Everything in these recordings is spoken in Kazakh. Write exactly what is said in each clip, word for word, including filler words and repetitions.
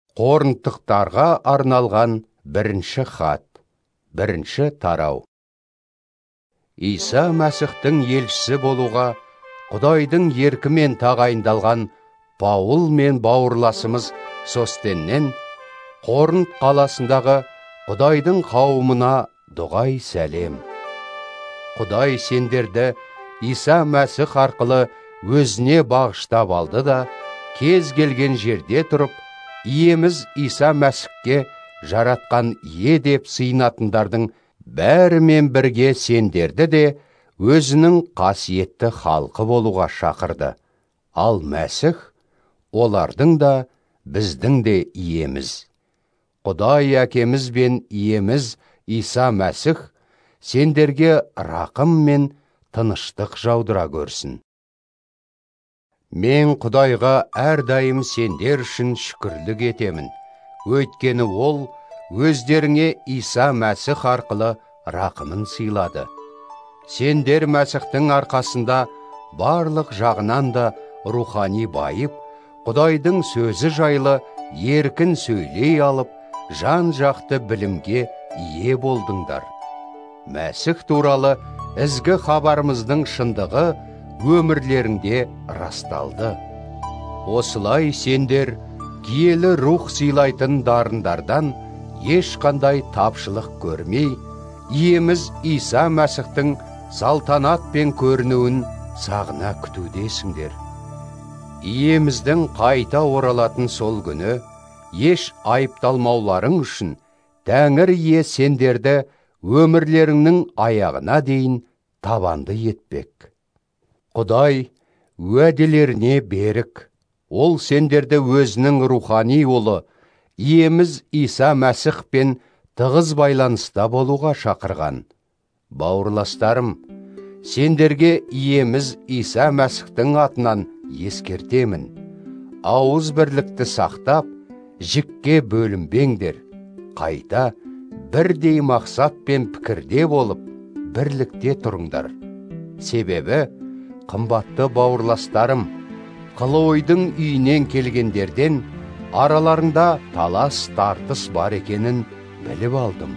Қорынтықтарға арналған бірінші хат, бірінші тарау. Иса Мәсіхтің елшісі болуға Құдайдың еркімен тағайындалған Паул мен бауырласымыз Состеннен Қорынт қаласындағы Құдайдың қауымына дұғай сәлем. Құдай сендерді Иса Мәсіх арқылы өзіне бағыштап алды да, кез келген жерде тұрып, иеміз Иса Мәсіхке жаратқан ие деп сыйынатындардың бәрімен бірге сендерді де өзінің қасиетті халқы болуға шақырды. Ал Мәсіх олардың да біздің де иеміз. Құдай әкеміз бен иеміз Иса Мәсіх сендерге рақым мен тыныштық жаудыра көрсін. Мен Құдайға әрдайым сендер үшін шүкірлік етемін. Өйткені ол өздеріңе Иса Мәсіх арқылы рақымын сыйлады. Сендер Мәсіхтің арқасында барлық жағынан да рухани байып, Құдайдың сөзі жайлы еркін сөйлей алып, жан-жақты білімге ие болдыңдар. Мәсіх туралы ізгі хабарымыздың шындығы өмірлеріңде расталды. Осылай сендер киелі рух сыйлайтын дарындардан ешқандай тапшылық көрмей, иеміз Иса Мәсіхтің салтанат пен көрінуін сағына күтудесіңдер. Иеміздің қайта оралатын сол күні еш айыпталмауларың үшін Тәңір ие сендерді өмірлеріңнің аяғына дейін табанды етпек. Құдай уәделеріне берік, ол сендерді өзінің рухани ұлы, иеміз Иса Мәсіхпен тығыз байланыста болуға шақырған. Бауырластарым, сендерге иеміз Иса Мәсіхтің атынан ескертемін. Ауыз бірлікті сақтап, жікке бөлінбеңдер. Қайта бірдей мақсат пен пікірде болып, бірлікте тұрыңдар. Себебі, қымбатты бауырластарым, Қылойдың үйінен келгендерден араларында талас тартыс бар екенін біліп алдым.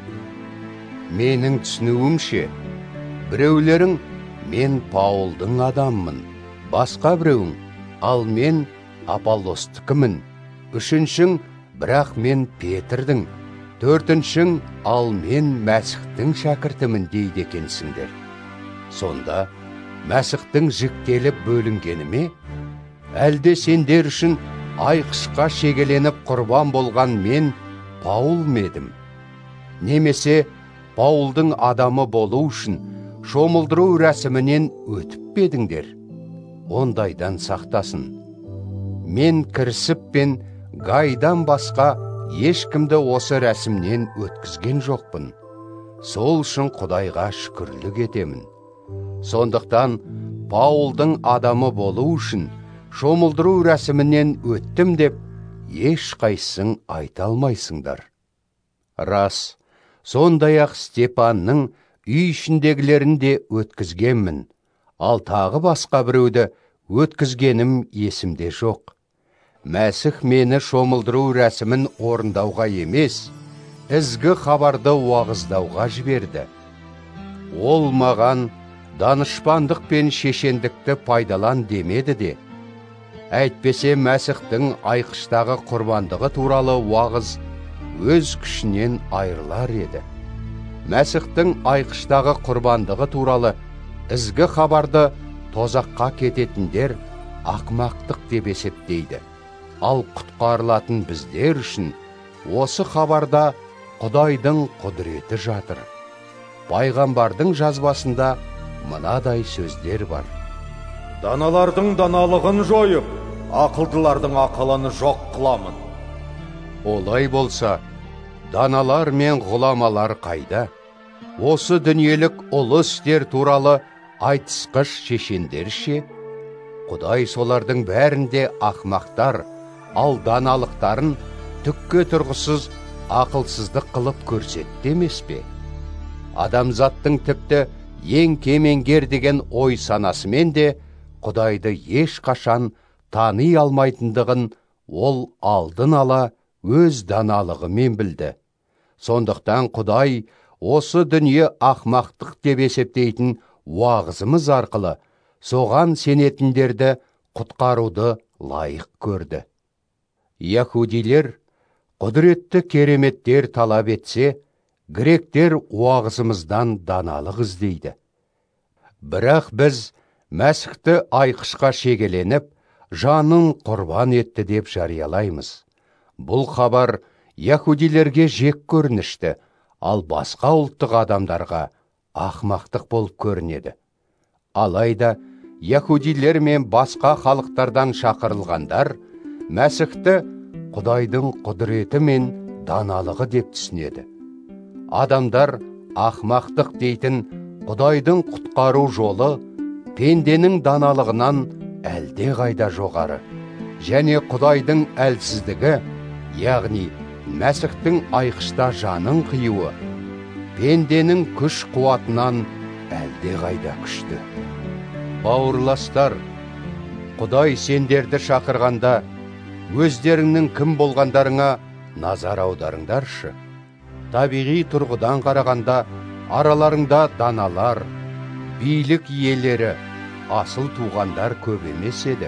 Менің түсінуімше, біреулерің мен Паулдың адаммын, басқа біреуің, ал мен Аполлостікімін, үшіншің, бірақ мен Петрдің, төртіншің, ал мен Мәсіхтің шәкіртімін дейді екенсіңдер. Сонда Мәсіхтің жіктеліп бөлінгені ме? Әлде сендер үшін айқышқа шегеленіп құрбан болған мен Паул медім? Немесе Паулдың адамы болу үшін шомылдыру рәсімінен өтіп бедіңдер? Ондайдан сақтасын. Мен кірісіп пен Гайдан басқа ешкімді осы рәсімнен өткізген жоқпын. Сол үшін Құдайға шүкірлік етемін. Сондықтан Паулдың адамы болу үшін шомылдыру рәсімінен өттім деп, ешқайсың айта алмайсыңдар. Рас, сондай-ақ Степанның үй ішіндегілерін де өткізгенмін, ал тағы басқа біреуді өткізгенім есімде жоқ. Мәсіх мені шомылдыру рәсімін орындауға емес, ізгі хабарды уағыздауға жіберді. Ол маған данышпандық пен шешендікті пайдалан демеді де, әйтпесе Мәсіхтің айқыштағы құрбандығы туралы уағыз өз күшінен айырылар еді. Мәсіхтің айқыштағы құрбандығы туралы ізгі хабарды тозаққа кететіндер ақмақтық деп есептейді. Ал құтқарылатын біздер үшін осы хабарда Құдайдың құдіреті жатыр. Пайғамбардың жазбасында мынадай сөздер бар. Даналардың даналығын жойып, ақылдылардың ақылын жоқ қыламын. Олай болса, даналар мен ғұламалар қайда? Осы дүниелік ұлы істер туралы айтысқыш шешендер ше? Құдай солардың бәрінде ақмақтар, ал даналықтарын түкке тұрғысыз ақылсыздық қылып көрсетті емес пе? Адамзаттың тіпті ең кемеңгер деген ой санасымен де Құдайды ешқашан тани алмайтындығын ол алдын ала өз даналығымен білді. Сондықтан Құдай осы дүние ақмақтық деп есептейтін уағызымыз арқылы соған сенетіндерді құтқаруды лайық көрді. Яһудилер құдіретті кереметтер талап етсе, гректер уағызымыздан даналық іздейді. Бірақ біз Мәсіхті айқышқа шегеленіп, жанын құрбан етті деп жариялаймыз. Бұл хабар яһудилерге жек көрінішті, ал басқа ұлттық адамдарға ақмақтық болып көрінеді. Алайда яһудилер мен басқа халықтардан шақырылғандар Мәсіхті Құдайдың құдіреті мен даналығы деп түсінеді. Адамдар ақмақтық дейтін Құдайдың құтқару жолы пенденің даналығынан әлде қайда жоғары, және Құдайдың әлсіздігі, яғни Мәсіхтің айқышта жанын қиюы, пенденің күш қуатынан әлде қайда күшті. Бауырластар, Құдай сендерді шақырғанда, өздеріңнің кім болғандарыңа назар аударыңдаршы. Табиғи тұрғыдан қарағанда, араларыңда даналар, билік иелері, асыл туғандар көп емес еді.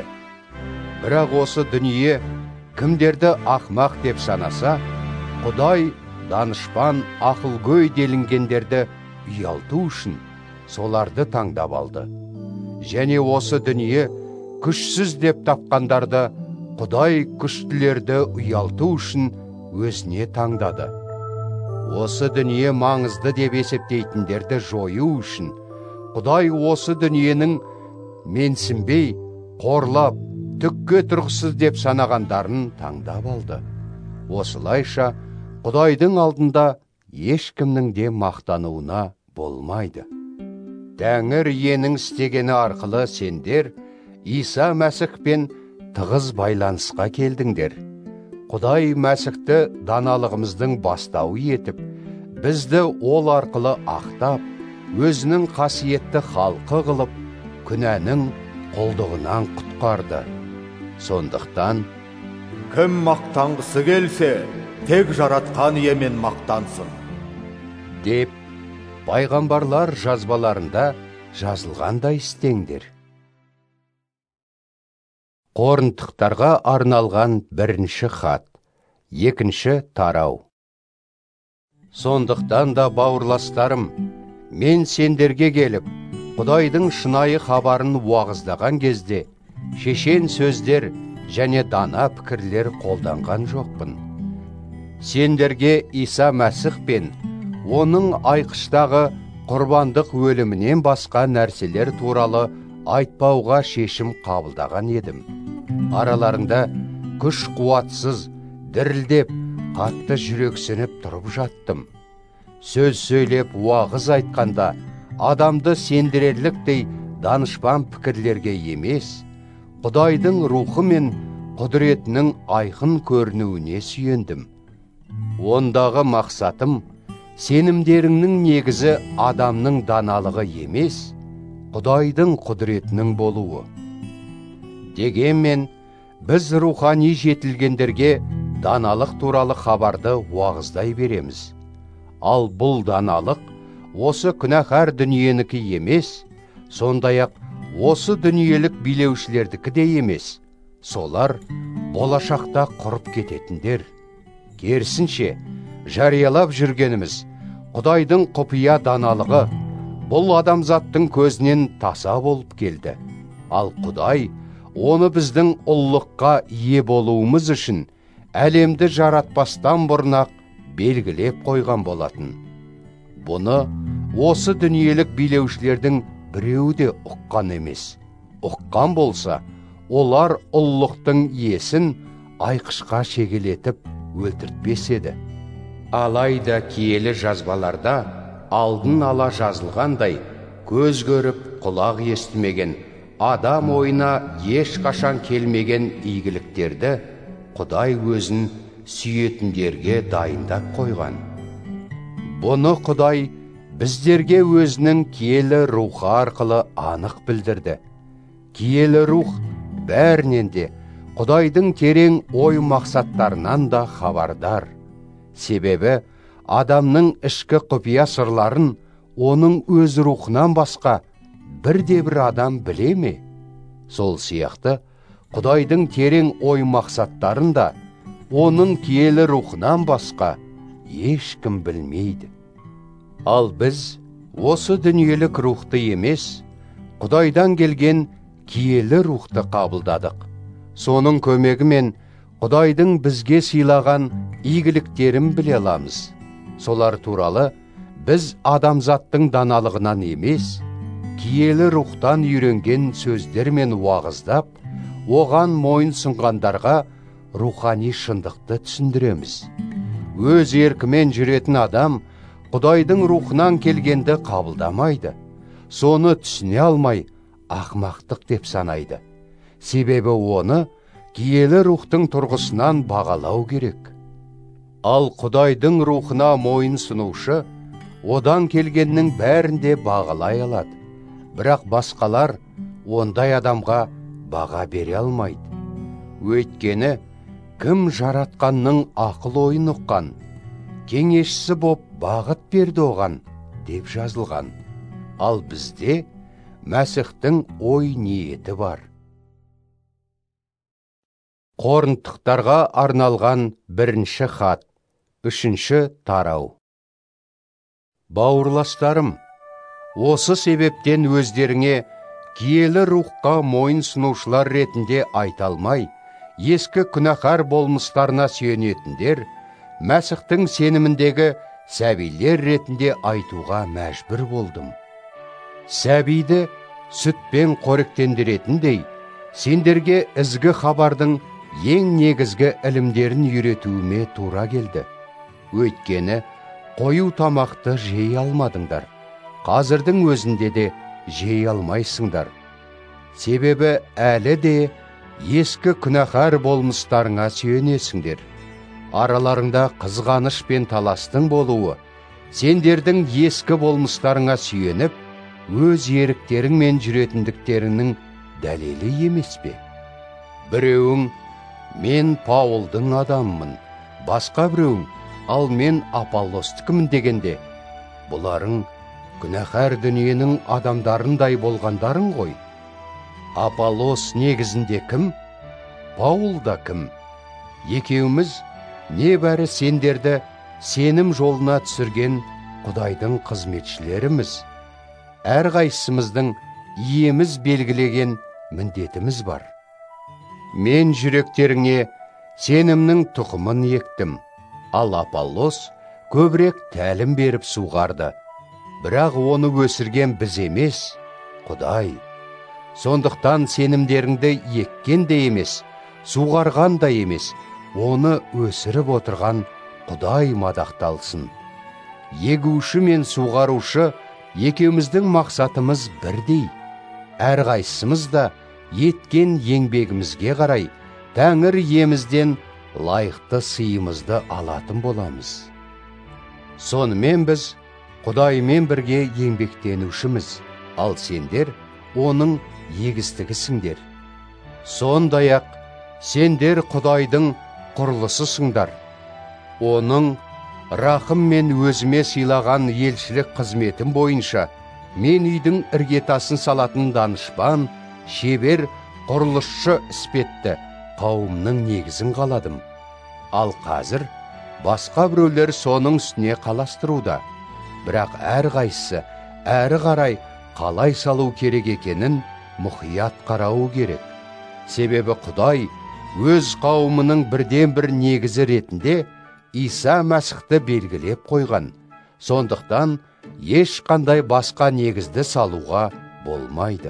Бірақ осы дүние кімдерді ақмақ деп санаса, Құдай данышпан ақылгөй делінгендерді ұялту үшін соларды таңдап алды. Және осы дүние күшсіз деп тапқандарды Құдай күштілерді ұялту үшін өзіне таңдады. Осы дүние маңызды деп есептейтіндерді жою үшін Құдай осы дүниенің менсінбей, қорлап, түкке тұрғысыз деп санағандарын таңдап алды. Осылайша Құдайдың алдында ешкімнің де мақтануына болмайды. Тәңір иенің істегені арқылы сендер Иса Мәсіхпен тығыз байланысқа келдіңдер. Құдай Мәсіхті даналығымыздың бастауы етіп, бізді ол арқылы ақтап, өзінің қасиетті халқы қылып, күнәнің құлдығынан құтқарды. Сондықтан, кім мақтанғысы келсе, тек жаратқан иемен мақтансын, деп пайғамбарлар жазбаларында жазылғандай істеңдер. Коринтықтарға арналған бірінші хат, екінші тарау. Сондықтан да, бауырластарым, мен сендерге келіп, Құдайдың шынайы хабарын уағыздаған кезде, шешен сөздер және дана пікірлер қолданған жоқпын. Сендерге Иса Мәсіх пен оның айқыштағы құрбандық өлімінен басқа нәрселер туралы айтпауға шешім қабылдаған едім. Араларында күш қуатсыз, дірілдеп, қатты жүрексініп тұрып жаттым. Сөз сөйлеп, уағыз айтқанда, адамды сендірерліктей данышпан пікірлерге емес, Құдайдың рухы мен құдіретінің айқын көрінуіне сүйендім. Ондағы мақсатым, сенімдеріңнің негізі адамның даналығы емес, Құдайдың құдіретінің болуы. Дегенмен, біз рухани жетілгендерге даналық туралы хабарды уағыздай береміз. Ал бұл даналық осы күнәһар дүниенікі емес, сондай-ақ осы дүниелік билеушілердікі де емес. Солар болашақта құрып кететіндер. Керісінше, жариялап жүргеніміз Құдайдың құпия даналығы бұл адамзаттың көзінен таса болып келді. Ал Құдай оны біздің ұлылыққа ие болуымыз үшін әлемді жаратпастан бұрын-ақ белгілеп қойған болатын. Бұны осы дүниелік билеушілердің біреуі де ұққан емес. Ұққан болса, олар ұлылықтың иесін айқышқа шегелетіп өлтіртпес еді. Алайда киелі жазбаларда алдын ала жазылғандай, көз көріп, құлақ естімеген, адам ойына ешқашан келмеген игіліктерді Құдай өзін сүйетіндерге дайындап қойған. Бұны Құдай біздерге өзінің киелі рухы арқылы анық білдірді. Киелі рух бәрінен де Құдайдың терең ой мақсаттарынан да хабардар. Себебі адамның ішкі құпия сырларын оның өз рухынан басқа бірде-бір адам біле ме? Сол сияқты Құдайдың терең ой мақсаттарын да оның киелі рухынан басқа ешкім білмейді. Ал біз осы дүниелік рухты емес, Құдайдан келген киелі рухты қабылдадық. Соның көмегімен Құдайдың бізге сыйлаған игіліктерін біле аламыз. Солар туралы біз адамзаттың даналығынан емес, киелі рухтан үйренген сөздермен уағыздап, оған мойын сұнғандарға рухани шындықты түсіндіреміз. Өз еркімен жүретін адам Құдайдың рухынан келгенді қабылдамайды. Соны түсіне алмай ақмақтық деп санайды. Себебі оны киелі рухтың тұрғысынан бағалау керек. Ал Құдайдың рухына мойын сұнушы одан келгеннің бәрінде бағалай алады. Бірақ басқалар ондай адамға баға бере алмайды. Өйткені кім жаратқанның ақыл ойын ұққан, кеңесшісі боп бағыт берді оған деп жазылған. Ал бізде Мәсіхтің ой ниеті бар. Коринттықтарға арналған бірінші хат, үшінші тарау. Бауырластарым, осы себептен өздеріңе киелі рухқа мойын сұнушылар ретінде айта алмай, ескі күнәһар болмыстарына сүйенетіндер, Мәсіхтің сеніміндегі сәбилер ретінде айтуға мәжбүр болдым. Сәбиді сүтпен қоректендіретіндей, сендерге ізгі хабардың ең негізгі ілімдерін үйретуіме тура келді. Өйткені қою тамақты жей алмадыңдар. Қазірдің өзінде де жей алмайсыңдар. Себебі әлі де ескі күнәһар болмыстарыңа сүйенесіңдер. Араларыңда қызғаныш пен таластың болуы, сендердің ескі болмыстарыңа сүйеніп, өз еріктеріңмен жүретіндіктерінің дәлелі емес пе? Біреуің, мен Паулдың адаммын, басқа біреуің, ал мен Аполлостікімін дегенде, бұларың күнәһар дүниенің адамдарындай болғандарың ғой. Аполлос негізінде кім? Паул да кім? Екеуміз небәрі сендерді сенім жолына түсірген Құдайдың қызметшілеріміз. Әр қайсымыздың иеміз белгілеген міндетіміз бар. Мен жүректеріңе сенімнің тұқымын ектім, ал Аполлос көбірек тәлім беріп суғарды. Бірақ оны өсірген біз емес, Құдай. Сондықтан сенімдеріңді еккен де емес, суғарған да емес, оны өсіріп отырған Құдай мадақталсын. Егуші мен суғарушы екеуміздің мақсатымыз бірдей. Әр қайсымыз да еткен еңбегімізге қарай Тәңір иемізден лайықты сыйымызды алатын боламыз. Сонымен біз Құдаймен бірге еңбектенушіміз, ал сендер оның егістігісіңдер. Сондай-ақ сендер Құдайдың құрылысысыңдар. Оның рақым мен өзіме сыйлаған елшілік қызметім бойынша мен үйдің іргетасын салатын данышпан, шебер, құрылысшы іспетті қауымның негізін қаладым. Ал қазір басқа біреулер соның үстіне қаластыруда. Бірақ әр қайсысы әрі қарай қалай салу керек екенін мұқият қарау керек. Себебі Құдай өз қауымының бірден бір негізі ретінде Иса Мәсіхті белгілеп қойған. Сондықтан ешқандай басқа негізді салуға болмайды.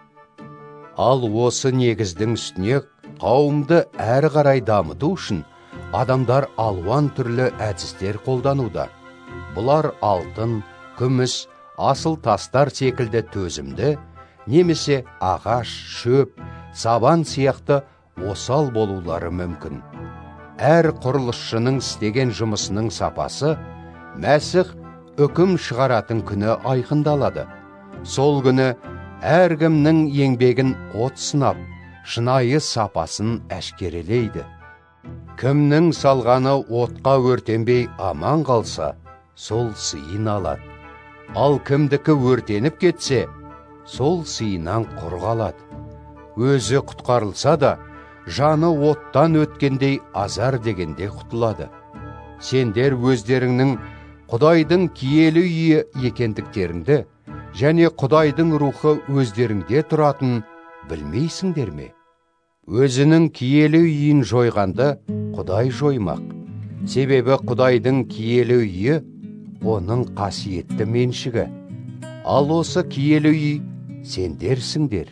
Ал осы негіздің үстіне қауымды әрі қарай дамыту үшін адамдар алуан түрлі әдістер қолдануда. Бұлар алтын, күміс, асыл тастар секілді төзімді, немесе ағаш, шөп, сабан сияқты осал болулары мүмкін. Әр құрылысшының істеген жұмысының сапасы Мәсіх үкім шығаратын күні айқындалады. Сол күні әркімнің еңбегін от сынап, шынайы сапасын әшкерелейді. Кімнің салғаны отқа өртенбей аман қалса, сол сыйын алады. Ал кімдікі өртеніп кетсе, сол сыйынан құр қалады. Өзі құтқарылса да, жаны оттан өткендей азар дегенде құтылады. Сендер өздеріңнің Құдайдың киелі үйі екендіктеріңді, және Құдайдың рухы өздеріңде тұратын білмейсіңдер ме? Өзінің киелі үйін жойғанды Құдай жоймақ. Себебі Құдайдың киелі үйі оның қасиетті меншігі. Ал осы киелі үй сендерсіңдер.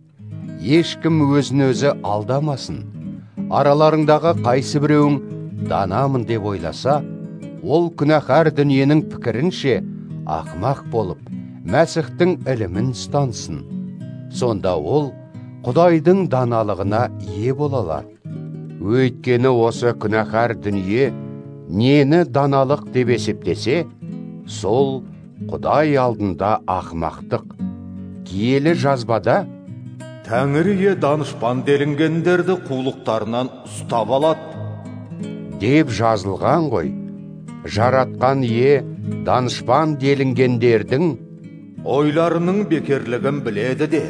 Ешкім өзін өзі алдамасын. Араларыңдағы қайсы біреуің данамын деп ойласа, ол күнәһар дүниенің пікірінше ақымақ болып, Мәсіхтің ілімін ұстансын. Сонда ол Құдайдың даналығына ие бола алады. Өйткені осы күнәһар дүние нені даналық деп есептесе, сол Құдай алдында ақымақтық. Киелі жазбада Тәңірие данышпан делінгендерді қулықтарынан ұстап алады деп жазылған ғой. Жаратқан ие данышпан делінгендердің ойларының бекерлігін біледі де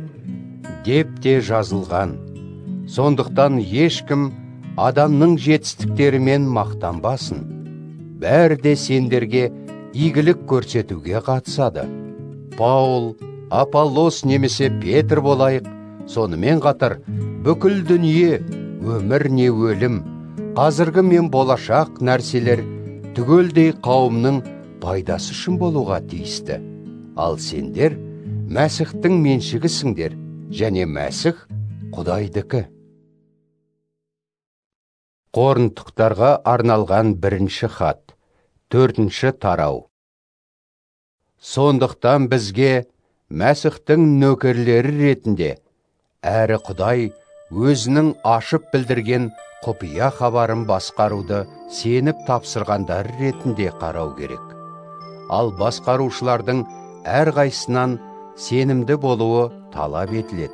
деп те жазылған. Сондықтан ешкім адамның жетістіктерімен мақтанбасын. Бәрі де сендерге игілік көрсетуге қатысады. Паул, Аполлос немесе Петр болайық, сонымен қатар бүкіл дүние, өмір не өлім, қазіргі мен болашақ нәрселер түгелдей қауымның пайдасы үшін болуға тиісті. Ал сендер Мәсіхтің меншігісіңдер, және Мәсіх Құдайдікі. Коринтықтарға арналған бірінші хат, төртінші тарау. Сондықтан бізге Мәсіхтің нөкерлері ретінде, әрі Құдай өзінің ашып білдірген құпия хабарын басқаруды сеніп тапсырғандар ретінде қарау керек. Ал басқарушылардың әрқайсынан сенімді болуы талап етіледі.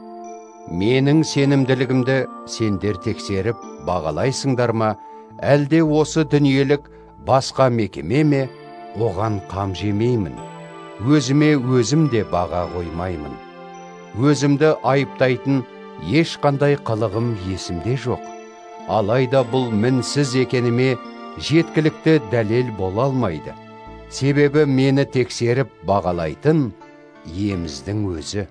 Менің сенімділігімді сендер тексеріп бағалайсыңдар ма, әлде осы дүниелік басқа мекеме ме? Оған қам жемеймін. Өзіме өзім де баға қоймаймын. Өзімді айыптайтын ешқандай қылығым есімде жоқ. Алайда бұл мінсіз екеніме жеткілікті дәлел бола алмайды. Себебі мені тексеріп бағалайтын иеміздің өзі.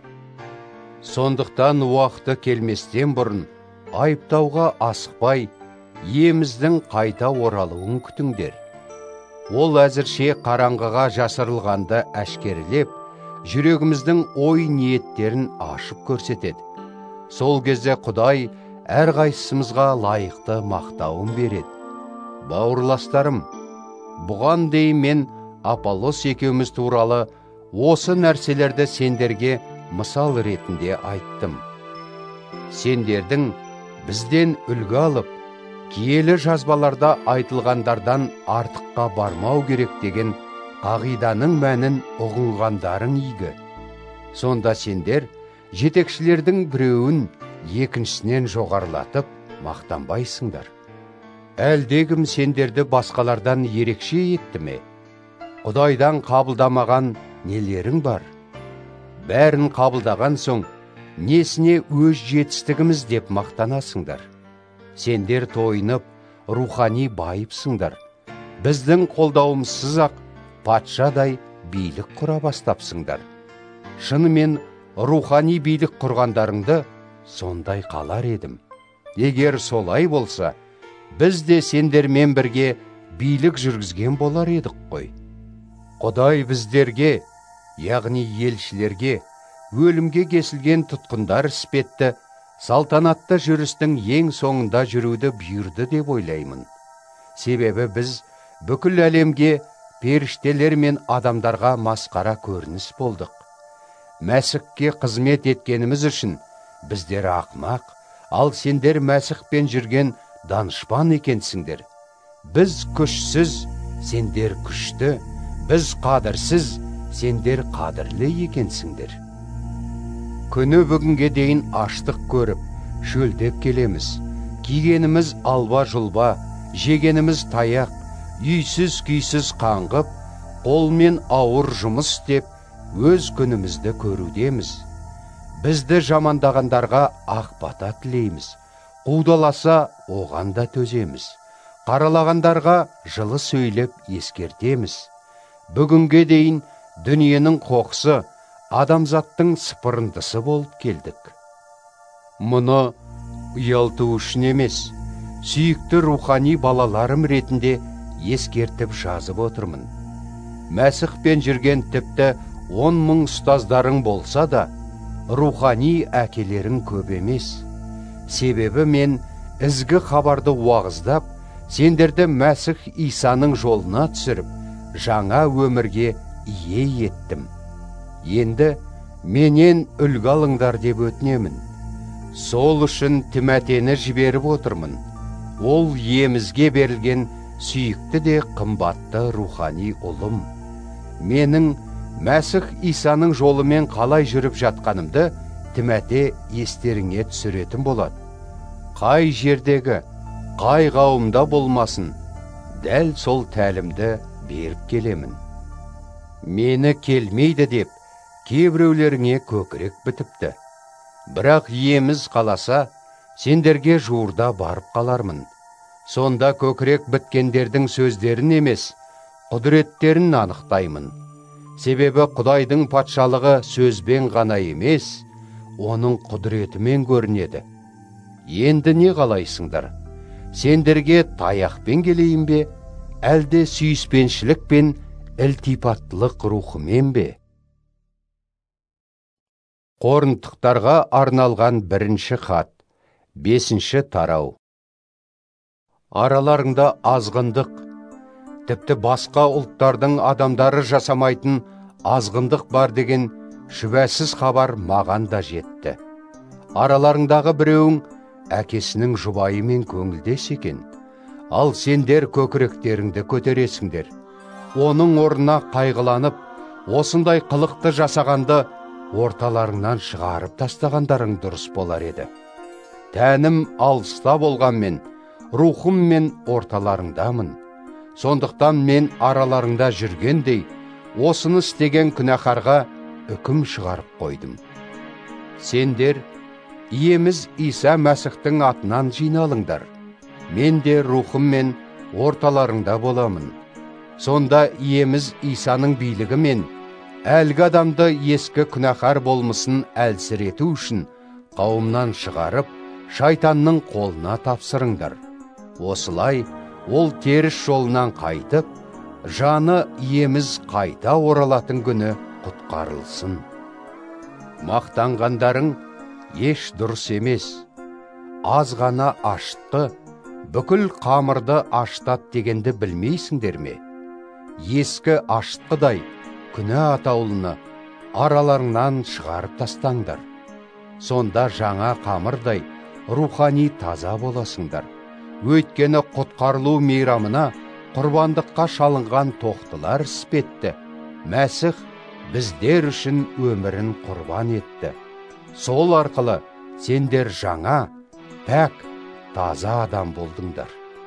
Сондықтан уақыты келместен бұрын айыптауға асықпай, иеміздің қайта оралуын күтіңдер. Ол әзірше қараңғыға жасырылғанды әшкерелеп, жүрегіміздің ой ниеттерін ашып көрсетеді. Сол кезде Құдай әрқайсымызға лайықты мақтауын береді. Бауырластарым, бұған дейін мен Аполлос екеуміз туралы осы нәрселерді сендерге мысал ретінде айттым. Сендердің бізден үлгі алып, киелі жазбаларда айтылғандардан артыққа бармау керек деген қағиданың мәнін ұғынғандарың игі. Сонда сендер жетекшілердің біреуін екіншісінен жоғарылатып мақтанбайсыңдар. Әлдегім сендерді басқалардан ерекше етті ме? Құдайдан қабылдамаған нелерің бар? Бәрін қабылдаған соң, несіне өз жетістігіміз деп мақтанасыңдар? Сендер тойынып, рухани байыпсыңдар. Біздің қолдауымызсыз-ақ патшадай билік құра бастапсыңдар. Шынымен рухани билік құрғандарыңды сондай қалар едім. Егер солай болса, біз де сендермен бірге билік жүргізген болар едік қой. Құдай біздерге, яғни елшілерге, өлімге кесілген тұтқындар іспетті, салтанатты жүрістің ең соңында жүруді бұйырды деп ойлаймын. Себебі біз бүкіл әлемге, періштелер мен адамдарға масқара көрініс болдық. Мәсіхке қызмет еткеніміз үшін біздер ақымақ, ал сендер Мәсіхпен жүрген данышпан екенсіңдер. Біз күшсіз, сендер күшті, біз қадірсіз, сендер қадірлі екенсіңдер. күні бүгінге дейін аштық көріп, шөлдеп келеміз. Кигеніміз алба жұлба, жегеніміз таяқ, үйсіз күйсіз қаңғып, қолмен ауыр жұмыс істеп, өз күнімізді көрудеміз. Бізді жамандағандарға ақ бата тілейміз. Қудаласа оған да төземіз. Қаралағандарға жылы сөйлеп ескертеміз. Бүгінге дейін дүниенің қоқысы, адамзаттың сыпырындысы болып келдік. Мұны ұялту үшін емес, сүйікті рухани балаларым ретінде ескертіп жазып отырмын. Мәсіхпен жүрген тіпті он мың ұстаздарың болса да, рухани әкелерің көп емес. Себебі мен ізгі хабарды уағыздап, сендерді Мәсіх Исаның жолына түсіріп, жаңа өмірге ие еттім. Енді менен үлгі алыңдар деп өтінемін. Сол үшін Тиматені жіберіп отырмын. Ол емізге берілген сүйікті де қымбатты рухани ұлым. Менің Мәсіх Исаның жолымен қалай жүріп жатқанымды Тимате естеріңе түсіретін болады. Қай жердегі, қай қауымда болмасын, дәл сол тәлімді беріп келемін. Мені келмейді деп, кейбіреулеріңе көкірек бітіпті. Бірақ еміз қаласа, сендерге жуырда барып қалармын. Сонда көкірек біткендердің сөздерін емес, құдіреттерін анықтаймын. Себебі Құдайдың патшалығы сөзбен ғана емес, оның құдіретімен көрінеді. Енді не қалайсыңдар? Сендерге таяқпен келейін бе, әлде сүйіспеншілік пен ілтипаттылық рухымен бе? Коринтықтарға арналған бірінші хат, бесінші тарау. Араларыңда азғындық, тіпті басқа ұлттардың адамдары жасамайтын азғындық бар деген шүбәсіз хабар маған да жетті. Араларыңдағы біреуің әкесінің жұбайымен көңілдес екен. Ал сендер көкіректеріңді көтересіңдер. Оның орнына қайғыланып, осындай қылықты жасағанды орталарыңнан шығарып тастағандарың дұрыс болар еді. Тәнім алыста болғанмен, рухым мен орталарыңдамын. Сондықтан мен араларыңда жүргендей, осыны істеген күнәһарға үкім шығарып қойдым. Сендер иеміз Иса Мәсіхтің атынан жиналыңдар. Мен де рухыммен орталарыңда боламын. Сонда иеміз Исаның билігімен әлгі адамды ескі күнәһар болмысын әлсірету үшін қауымнан шығарып, шайтанның қолына тапсырыңдар. Осылай ол теріс жолынан қайтып, жаны иеміз қайта оралатын күні құтқарылсын. Мақтанғандарың еш дұрыс емес. Аз ғана ашытты, бүкіл қамырды аштат дегенді білмейсіңдер ме? Ескі ашытқыдай күнә атаулыны араларыңнан шығарып тастаңдар. Сонда жаңа қамырдай рухани таза боласыңдар. Өйткені құтқарылу мейрамына құрбандыққа шалынған тоқтылар іспетті. Мәсіх біздер үшін өмірін құрбан етті. Сол арқылы сендер жаңа, пәк, таза адам болдыңдар.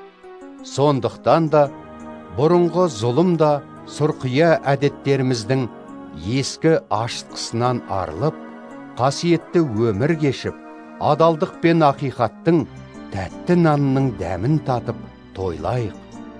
Сондықтан да бұрынғы зұлым да сұрқия әдеттеріміздің ескі ашытқысынан арылып, қасиетті өмір кешіп, адалдық пен ақиқаттың тәтті нанның дәмін татып тойлайық.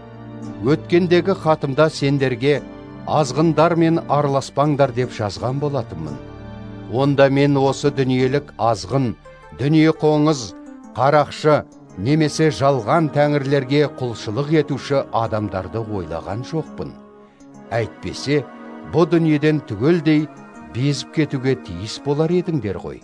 Өткендегі хатымда сендерге азғындармен араласпаңдар деп жазған болатынмын. Онда мен осы дүниелік азғын, дүние қоңыз, қарақшы, немесе жалған тәңірлерге құлшылық етуші адамдарды ойлаған жоқпын. Әйтпесе, бұ дүниеден түгелдей безіп кетуге тиіс болар едіңдер ғой.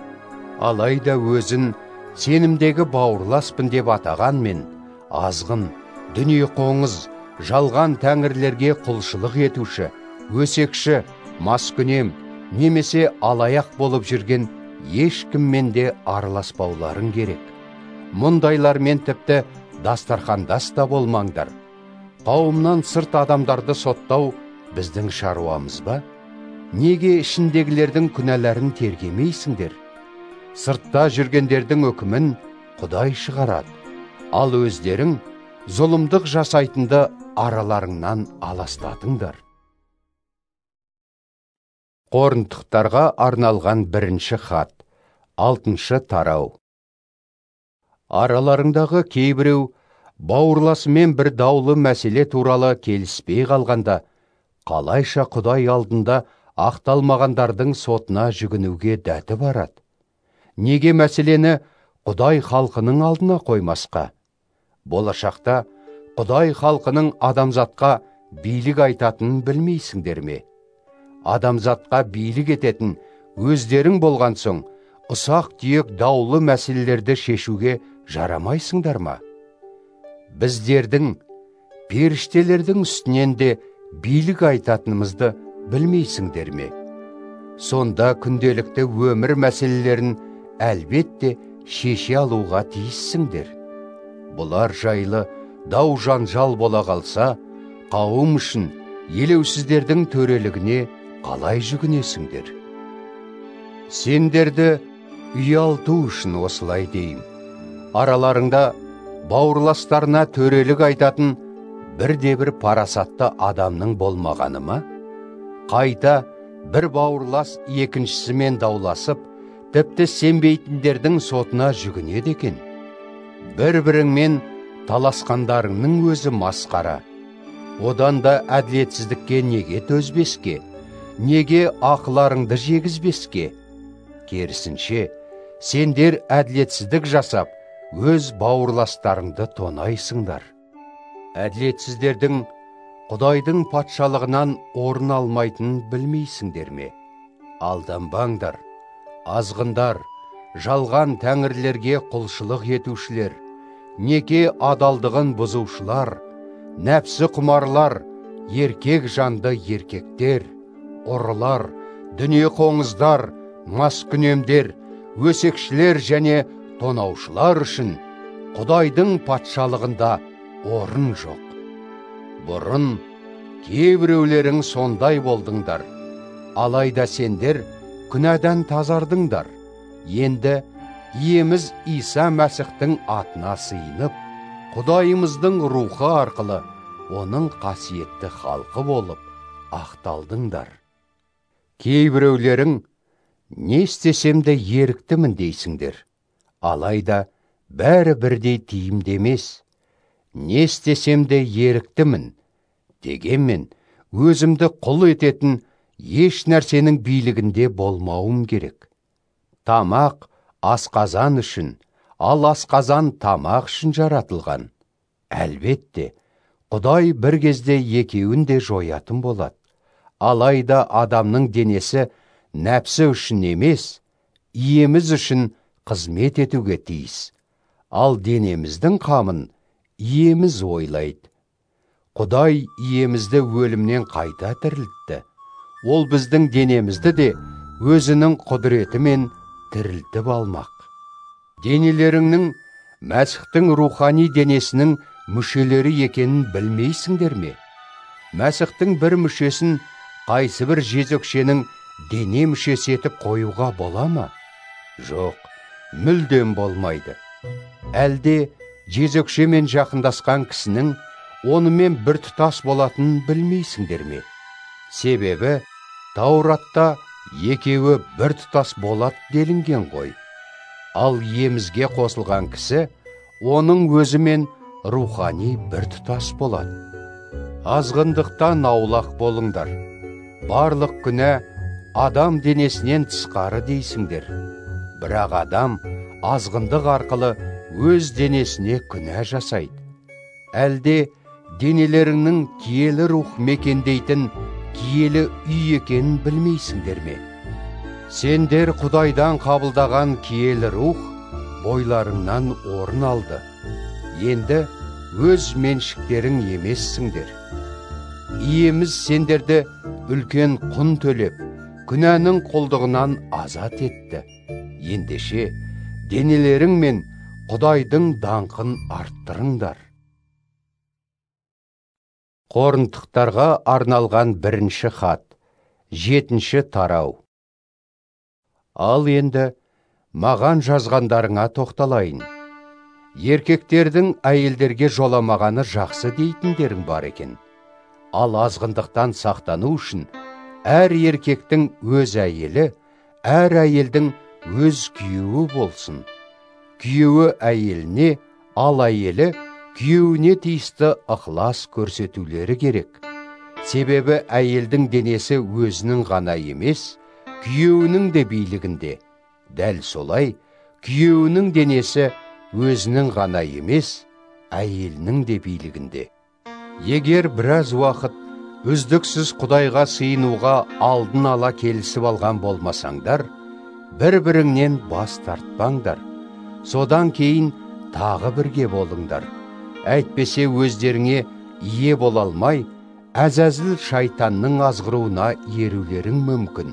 Алайда өзін сенімдегі бауырласпын деп атағанмен, азғын, дүние қоңыз, жалған тәңірлерге құлшылық етуші, өсекші, маскүнем, немесе алаяқ болып жүрген ешкіммен де араласпауларың керек. Мұндайлармен тіпті дастархандас та болмаңдар. Қауымнан сырт адамдарды соттау біздің шаруамыз ба? Неге ішіндегілердің күнәларын тергемейсіңдер? Сыртта жүргендердің өкімін Құдай шығарады, ал өздерің зұлымдық жасайтынды араларыңнан аластатыңдар. Коринтықтарға арналған бірінші хат, алтыншы тарау. Араларыңдағы кейбіреу бауырласымен бір даулы мәселе туралы келіспей қалғанда, қалайша Құдай алдында ақталмағандардың сотына жүгінуге дәті барады? Неге мәселені Құдай халқының алдына қоймасқа? Болашақта Құдай халқының адамзатқа билік айтатынын білмейсіңдер ме? Адамзатқа билік ететін өздерің болған соң, ұсақ түйек даулы мәселелерді шешуге жарамайсыңдар ма? Біздердің, періштелердің үстінен де билік айтатынымызды білмейсіңдер ме? Сонда күнделікті өмір мәселелерін әлбетте шеше алуға тиіссіңдер. Бұлар жайлы дау жанжал бола қалса, қауым үшін елеусіздердің төрелігіне қалай жүгінесіңдер? Сендерді ұялту үшін осылай дейім. Араларыңда бауырластарына төрелік айтатын бірде-бір парасатты адамның болмағаны ма? Қайта бір бауырлас екіншісімен дауласып, тіпті сенбейтіндердің сотына жүгінеді екен. Бір-біріңмен таласқандарыңның өзі масқара. Одан да әділетсіздікке неге төзбеске? Неге ақыларыңды жегізбеске? Керісінше, сендер әділетсіздік жасап, өз бауырластарыңды тонайсыңдар. Әділетсіздердің Құдайдың патшалығынан орын алмайтынын білмейсіңдер ме? Алданбаңдар, азғындар, жалған тәңірлерге құлшылық етушілер, неке адалдығын бұзушылар, нәпсі құмарлар, еркек жанды еркектер, ұрылар, дүние қоңыздар, маскүнемдер, өсекшілер және тонаушылар үшін Құдайдың патшалығында орын жоқ. Бұрын кейбіреулерің сондай болдыңдар, алайда сендер күнәдан тазардыңдар. Енді иеміз Иса Мәсіхтің атына сыйынып, Құдайымыздың рухы арқылы оның қасиетті халқы болып ақталдыңдар. Кейбіреулерің не істесем де еріктімін дейсіңдер, алайда бәрі бірдей тиімді емес. Не істесем де еріктімін, дегенмен өзімді құл ететін еш нәрсенің билігінде болмауым керек. Тамақ асқазан үшін, ал асқазан тамақ үшін жаратылған. Әлбетте, Құдай бір кезде екеуін де жоятын болады. Алайда адамның денесі нәпсі үшін емес, иеміз үшін қызмет етуге тиіс. Ал денеміздің қамын иеміз ойлайды. Құдай иемізді өлімнен қайта тірілтті. Ол біздің денемізді де өзінің құдіретімен тірілтіп алмақ. Денелеріңнің Мәсіхтің рухани денесінің мүшелері екенін білмейсіңдер ме? Мәсіхтің бір мүшесін қайсы бір жезөкшенің дене мүшесі етіп қоюға бола ма? Жоқ, мүлдем болмайды. Әлде жезөкшемен жақындасқан кісінің онымен бір тұтас болатынын білмейсіңдер ме? Себебі Тауратта екеуі бір тұтас болады делінген ғой. Ал иемізге қосылған кісі оның өзімен рухани бір тұтас болады. Азғындықтан аулақ болыңдар. Барлық күнә адам денесінен тысқары дейсіңдер. Бірақ адам азғындық арқылы өз денесіне күнә жасайды. Әлде денелеріңнің киелі рух мекендейтін киелі үй екенін білмейсіңдер ме? Сендер Құдайдан қабылдаған киелі рух бойларыңнан орын алды. Енді өз меншіктерің емессіңдер. Иеміз сендерді үлкен құн төлеп, күнәнің құлдығынан азат етті. Ендеше денелерің мен Құдайдың даңқын арттырыңдар. Коринтықтарға арналған бірінші хат, жетінші тарау. Ал енді маған жазғандарыңа тоқталайын. Еркектердің әйелдерге жоламағаны жақсы дейтіндерің бар екен. Ал азғындықтан сақтану үшін әр еркектің өз әйелі, әр әйелдің өз күйеуі болсын. Күйеуі әйеліне, ал әйелі күйеуіне тиісті ықылас көрсетулері керек. Себебі әйелдің денесі өзінің ғана емес, күйеуінің де билігінде. Дәл солай, күйеуінің денесі өзінің ғана емес, әйелінің де билігінде. Егер біраз уақыт үздіксіз Құдайға сыйынуға алдын ала келісіп алған болмасаңдар, бір-біріңнен бас тартпаңдар. Содан кейін тағы бірге болыңдар. Әйтпесе өздеріңе ие бола алмай, әзәзіл шайтанның азғыруына ерулерің мүмкін.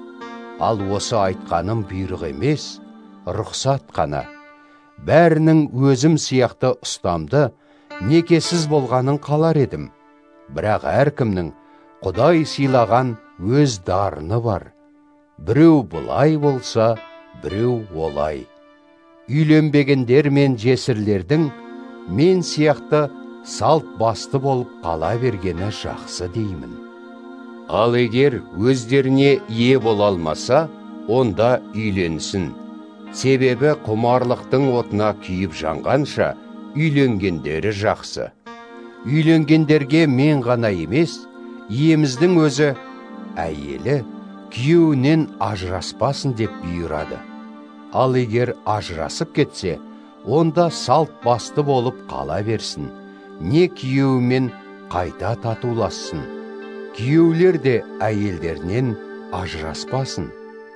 Ал осы айтқаным бұйрық емес, рұқсат қана. Бәрінің өзім сияқты ұстамды, некесіз болғанын қалар едім. Бірақ әркімнің Құдай сыйлаған өз дарыны бар. Біреу бұлай болса, біреу олай. Үйленбегендер мен жесірлердің мен сияқты салт басты болып қала бергені жақсы деймін. Ал егер өздеріне ие бола алмаса, онда үйленсін. Себебі құмарлықтың отына күйіп жанғанша үйленгендері жақсы. Үйленгендерге мен ғана емес, иеміздің өзі әйелі күйеуінен ажыраспасын деп бұйырады. Ал егер ажырасып кетсе, онда салт басты болып қала берсін. Не күйеуімен қайта татулассын. Күйеулер де әйелдерінен ажыраспасын.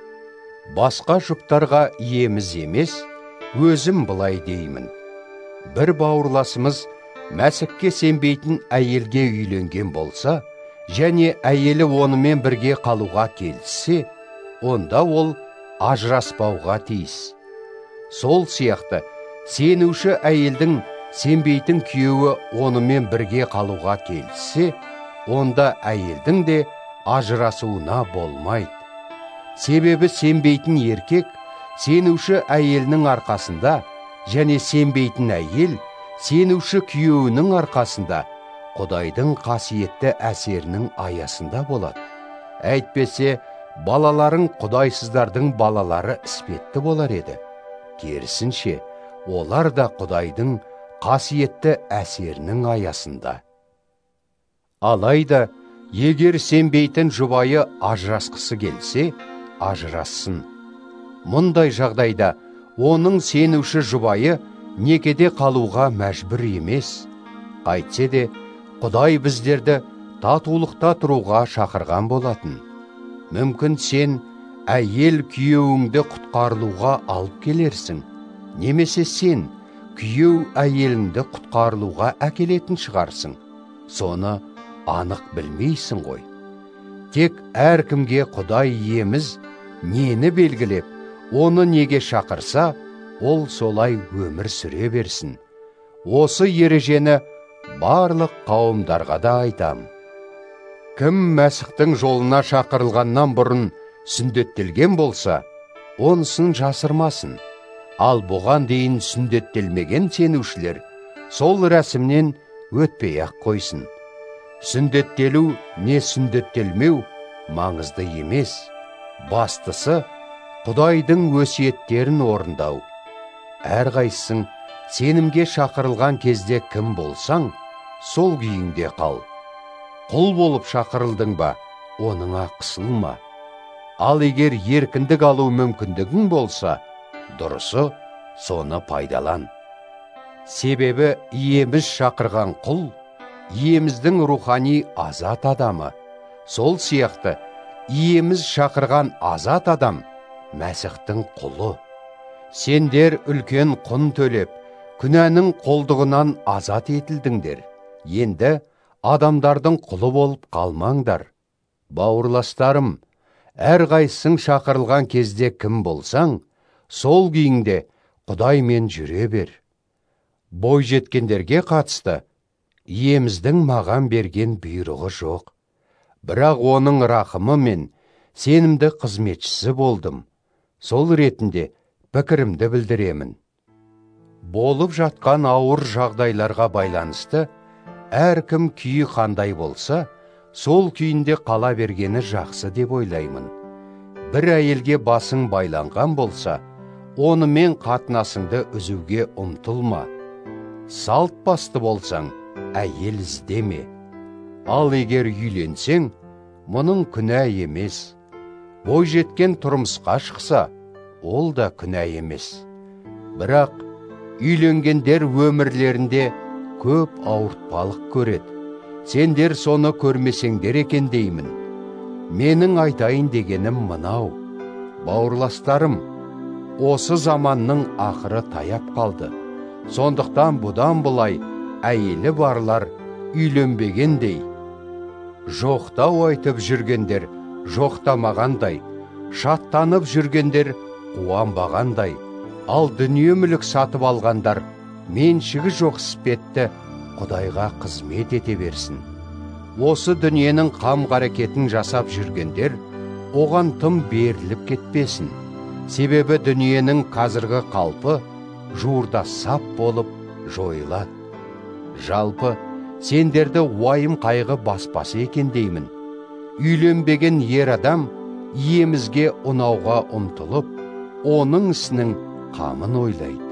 Басқа жұптарға иеміз емес, өзім былай деймін. Бір бауырласымыз мәсікке сенбейтін әйелге үйленген болса, және әйелі онымен бірге қалуға келіссе, онда ол ажыраспауға тиіс. Сол сияқты, сенуші әйелдің сенбейтін күйеуі онымен бірге қалуға келіссе, онда әйелдің де ажырасуына болмайды. Себебі сенбейтін еркек сенуші әйелінің арқасында, және сенбейтін әйел сенуші күйеуінің арқасында Құдайдың қасиетті әсерінің аясында болады. Әйтпесе, балаларың құдайсыздардың балалары іспетті болар еді. Керісінше, олар да Құдайдың қасиетті әсерінің аясында. Алайда, егер сенбейтін жұбайы ажырасқысы келсе, ажырассын. Мұндай жағдайда, оның сенуші жұбайы некеде қалуға мәжбүр емес. Қайтсе де, Құдай біздерді татулықта тұруға шақырған болатын. Мүмкін сен әйел күйеуіңді құтқарылуға алып келерсің. Немесе сен күйеу әйеліңді құтқарылуға әкелетін шығарсың. Соны анық білмейсің ғой. Тек әркімге Құдай иеміз нені белгілеп, оны неге шақырса, ол солай өмір сүре берсін. Осы ережені барлық қауымдарға да айтам. Кім Мәсіхтің жолына шақырылғаннан бұрын сүндеттелген болса, онысын жасырмасын. Ал бұған дейін сүндеттелмеген сенушілер сол рәсімнен өтпей-ақ қойсын. Сүндеттелу не сүндеттелмеу маңызды емес. Бастысы Құдайдың өсиеттерін орындау. Әрқайсың сенімге шақырылған кезде кім болсаң, сол күйіңде қал. Құл болып шақырылдың ба, оныңа қысылма. Ал егер еркіндік алу мүмкіндігің болса, дұрысы соны пайдалан. Себебі иеміз шақырған құл, иеміздің рухани азат адамы. Сол сияқты, иеміз шақырған азат адам, Мәсіхтің құлы. Сендер үлкен құн төлеп, күнәнің қолдығынан азат етілдіңдер. Енді адамдардың құлы болып қалмаңдар. Бауырластарым, әрқайсың шақырылған кезде кім болсаң, сол күйіңде Құдаймен жүре бер. Бой жеткендерге қатысты, иеміздің маған берген бұйрығы жоқ. Бірақ оның рақымы мен сенімді қызметшісі болдым. Сол ретінде пікірімді білдіремін. Болып жатқан ауыр жағдайларға байланысты әркім күйі қандай болса, сол күйінде қала бергені жақсы деп ойлаймын. Бір әйелге басың байланған болса, онымен қатынасыңды үзуге ұмтылма. Салт басты болсаң, әйел іздеме. Ал егер үйленсең, мұның күнә емес. Бойжеткен тұрмысқа шықса, ол да күнә емес. Бірақ үйленгендер өмірлерінде көп ауыртпалық көреді. Сендер соны көрмесеңдер екен деймін. Менің айтайын дегенім мынау. Бауырластарым, осы заманның ақыры таяп қалды. Сондықтан бұдан бұлай әйелі барлар үйленбегендей. Жоқтау айтып жүргендер жоқтамағандай, шаттанып жүргендер қуанбағандай, ал дүние мүлік сатып алғандар меншігі жоқ іспетті Құдайға қызмет ете берсін. Осы дүниенің қам-қарекетін жасап жүргендер оған тым беріліп кетпесін. Себебі дүниенің қазіргі қалпы жуырда сап болып жойылады. Жалпы, сендерді уайым қайғы баспасы екен деймін. Үйленбеген ер адам иемізге ұнауға ұмтылып, оның ісінің қамын ойлайды.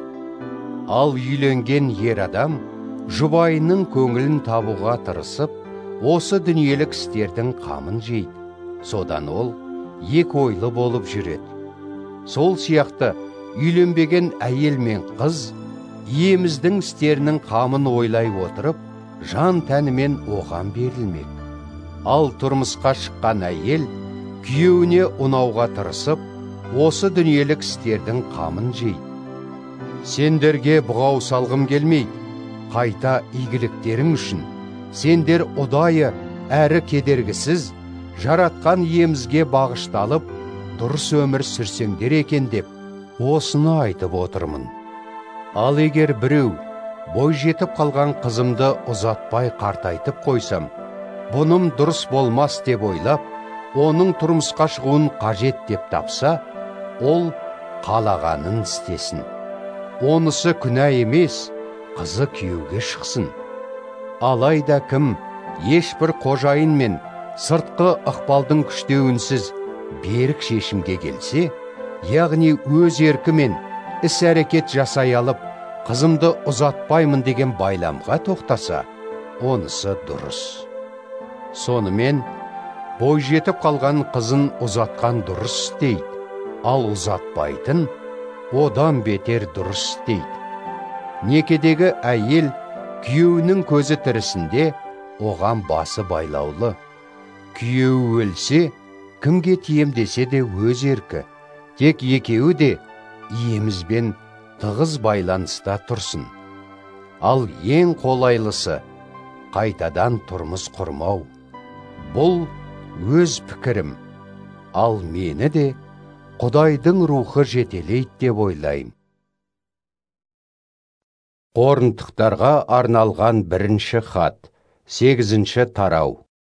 Ал үйленген ер адам жұбайының көңілін табуға тырысып, осы дүниелік істердің қамын жейді. Содан ол екі ойлы болып жүреді. Сол сияқты үйленбеген әйел мен қыз иеміздің істерінің қамын ойлай отырып, жан тәнімен оған берілмек. Ал тұрмысқа шыққан әйел күйеуіне ұнауға тырысып, осы дүниелік істердің қамын жейді. Сендерге бұғау салғым келмейді. Қайта игіліктерің үшін сендер ұдайы әрі кедергісіз жаратқан иемізге бағышталып, дұрыс өмір сүрсеңдер екен деп, осыны айтып отырмын. Ал егер біреу бой жетіп қалған қызымды ұзатпай қартайтып қойсам, бұным дұрыс болмас деп ойлап, оның тұрмысқа шығуын қажет деп тапса, ол қалағанын істесін. Онысы күнә емес, қызы күйеуге шықсын. Алайда кім ешбір қожайын мен сыртқы ықпалдың күштеуінсіз берік шешімге келсе, яғни өз еркімен іс-әрекет жасай алып, қызымды ұзатпаймын деген байламға тоқтаса, онысы дұрыс. Сонымен, бой жетіп қалған қызын ұзатқан дұрыс істейді, ал ұзатпайтын одан бетер дұрыс істейді. Некедегі әйел күйеуінің көзі тірісінде оған басы байлаулы. Күйеуі өлсе, кімге тием десе де өз еркі. Тек екеуі де иемізбен тығыз байланыста тұрсын. Ал ең қолайлысы қайтадан тұрмыс құрмау. Бұл өз пікірім. Ал мені де Құдайдың рухы жетелейді деп ойлайым. Қорынтықтарға арналған бірінші хат, сегізінші тарау.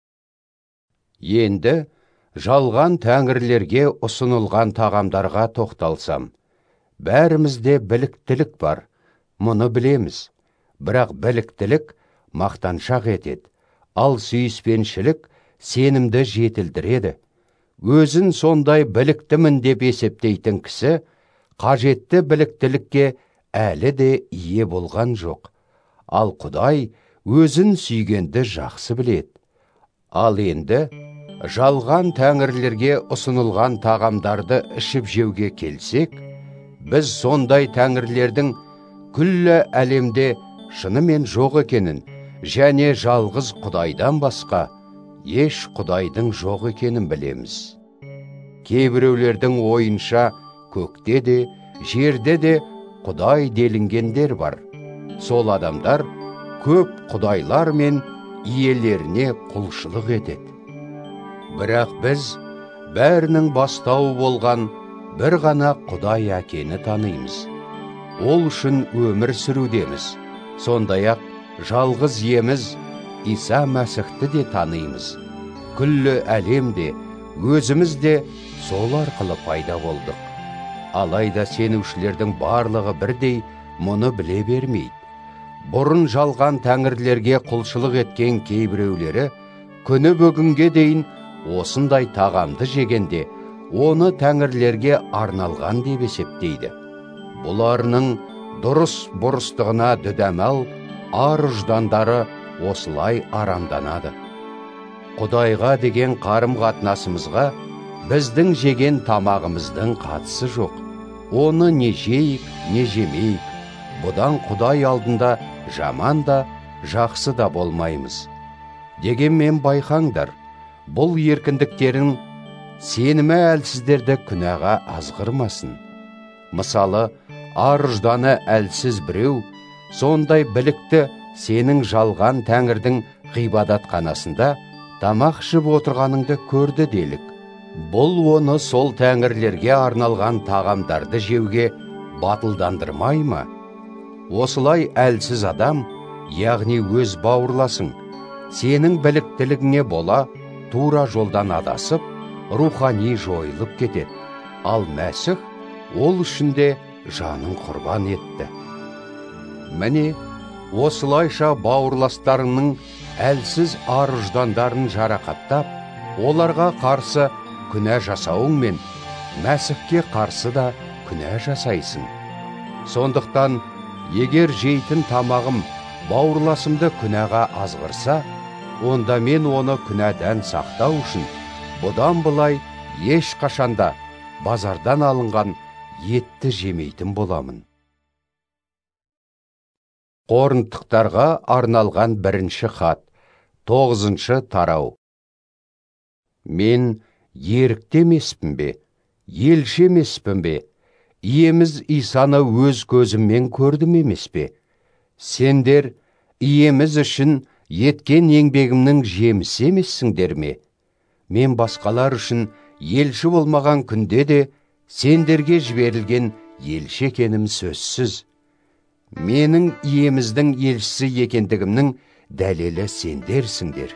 Енді жалған тәңірлерге ұсынылған тағамдарға тоқталсам, бәрімізде біліктілік бар, мұны білеміз. Бірақ біліктілік мақтаншақ етеді, ал сүйіспеншілік сенімді жетілдіреді. Өзін сондай біліктімін деп есептейтін кісі қажетті біліктілікке әлі де ие болған жоқ. Ал Құдай өзін сүйгенді жақсы біледі. Ал енді жалған тәңірлерге ұсынылған тағамдарды ішіп жеуге келсек, біз сондай тәңірлердің күллі әлемде шынымен жоқ екенін және жалғыз Құдайдан басқа еш Құдайдың жоқ екенін білеміз. Кейбіреулердің ойынша көкте де, жерде де Құдай делінгендер бар. Сол адамдар көп құдайлар мен иелеріне құлшылық етеді. Бірақ біз бәрінің бастауы болған бір ғана Құдай әкені танимыз. Ол үшін өмір сүрудеміз. Сондай-ақ жалғыз иеміз Иса Мәсіхті де танимыз. Күллі әлемде өзіміз де сол арқылы пайда болдық. Алайда сенушілердің барлығы бірдей мұны біле бермейді. Бұрын жалған тәңірлерге құлшылық еткен кейбіреулері күні бүгінге дейін осындай тағамды жегенде оны тәңірлерге арналған деп есептейді. Бұларының дұрыс бұрыстығына дүдәмал ар ұждандары осылай арамданады. Құдайға деген қарым қатынасымызға біздің жеген тамағымыздың қатысы жоқ. Оны не жейік, не жемейік. Бұдан Құдай алдында жаман да, жақсы да болмаймыз. Дегенмен байқаңдар, бұл еркіндіктерін сенімі әлсіздерді күнәға азғырмасын. Мысалы, ар ұжданы әлсіз біреу, сондай білікті сенің жалған тәңірдің ғибадатханасында тамақ ішіп отырғаныңды көрді делік. Бұл оны сол тәңірлерге арналған тағамдарды жеуге батылдандырмай ма? Осылай әлсіз адам, яғни өз бауырласың, сенің біліктілігіңе бола тура жолдан адасып, рухани жойылып кетеді. Ал Мәсіх ол үшінде жанын құрбан етті. Міне, осылайша бауырластарының әлсіз ар ұждандарын жарақаттап, оларға қарсы күнә жасауыңмен, Мәсіхке қарсы да күнә жасайсың. Сондықтан, егер жейтін тамағым бауырласымды күнәға азғырса, онда мен оны күнәдан сақтау үшін бұдан былай еш қашанда базардан алынған етті жемейтін боламын. Коринттықтарға арналған бірінші хат, тоғызыншы тарау. Мен ерікті емеспін бе, елші емеспін бе, иеміз Исаны өз көзіммен көрдім емес пе? Сендер иеміз үшін еткен еңбегімнің жемісі емессіңдер ме? Мен басқалар үшін елші болмаған күнде де сендерге жіберілген елші екенім сөзсіз. Менің иеміздің елшісі екендігімнің дәлелі сендерсіңдер.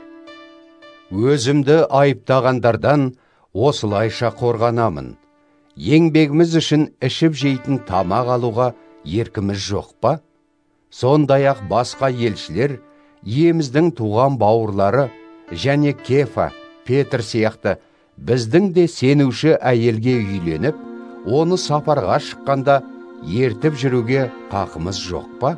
Өзімді айыптағандардан осылайша қорғанамын. Еңбегіміз үшін ішіп жейтін тамақ алуға еркіміз жоқ па? Сондай-ақ басқа елшілер, иеміздің туған бауырлары және Кефа, Петр сияқты біздің де сенуші әйелге үйленіп, оны сапарға шыққанда ертіп жүруге қақымыз жоқ па?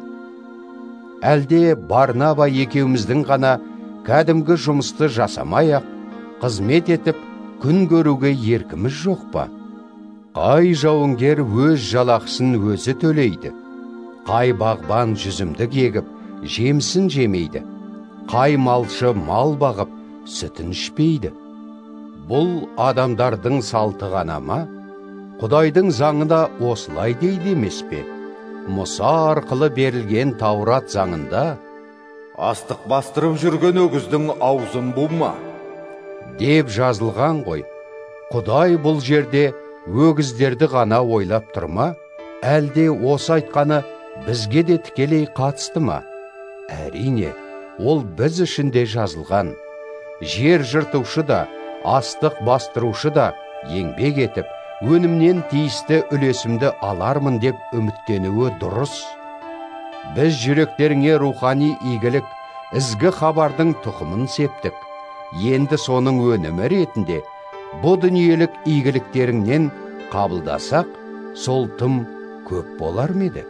Әлде Барнаба екеуміздің ғана кәдімгі жұмысты жасамай-ақ, қызмет етіп, күн көруге еркіміз жоқ па? Қай жауынгер өз жалақысын өзі төлейді. Қай бағбан жүзімдік егіп, жемсін жемейді. Қай малшы мал бағып, сүтін ішпейді. Бұл адамдардың салты ғана ма? Құдайдың заңында осылай дейді емес пе? Мұса арқылы берілген Таурат заңында астық бастырып жүрген өгіздің аузын бума деп жазылған ғой. Құдай бұл жерде өгіздерді ғана ойлап тұрма, әлде осы айтқаны бізге де тікелей қатысты ма? Әрине, ол біз үшін де жазылған. Жер жыртушы да, астық бастырушы да еңбек етіп, өнімнен тиісті үлесімді алармын деп үміттенуі дұрыс. Біз жүректеріңе рухани игілік, ізгі хабардың тұқымын септік. Енді соның өнімі ретінде бұл дүниелік игіліктеріңнен қабылдасақ, сол тым көп болар ма еді?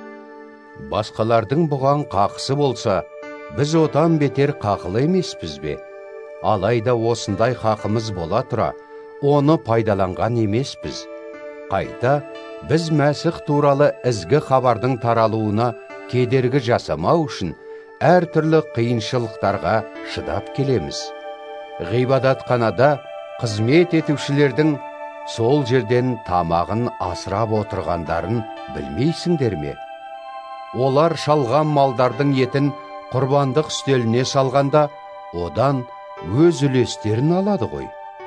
Басқалардың бұған қақысы болса, біз одан бетер қақылы емеспіз бе? Алайда осындай хақымыз бола тұра, оны пайдаланған емеспіз. Қайта, біз Мәсіх туралы ізгі хабардың таралуына кедергі жасамау үшін әртүрлі қиыншылықтарға шыдап келеміз. Ғибадатханада қызмет етушілердің сол жерден тамағын асырап отырғандарын білмейсіңдер ме? Олар шалған малдардың етін құрбандық үстеліне салғанда, одан өз үлестерін алады ғой.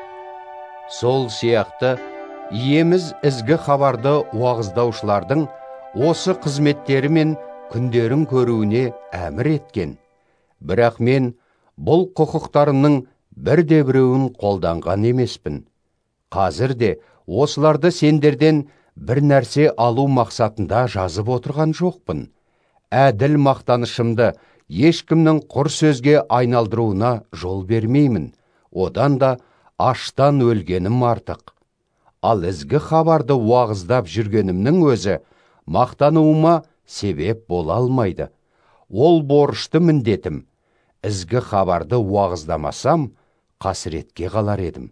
Сол сияқты, иеміз ізгі хабарды уағыздаушылардың осы қызметтері мен күндерін көруіне әмір еткен. Бірақ мен бұл құқықтарының бірде біреуін қолданған емеспін. Қазір де осыларды сендерден бір нәрсе алу мақсатында жазып отырған жоқпын. Әділ мақтанышымды ешкімнің құр сөзге айналдыруына жол бермеймін. Одан да аштан өлгенім артық. Ал ізгі хабарды уағыздап жүргенімнің өзі мақтануыма себеп бола алмайды. Ол борышты міндетім. Ізгі хабарды уағыздамасам, қасіретке қалар едім.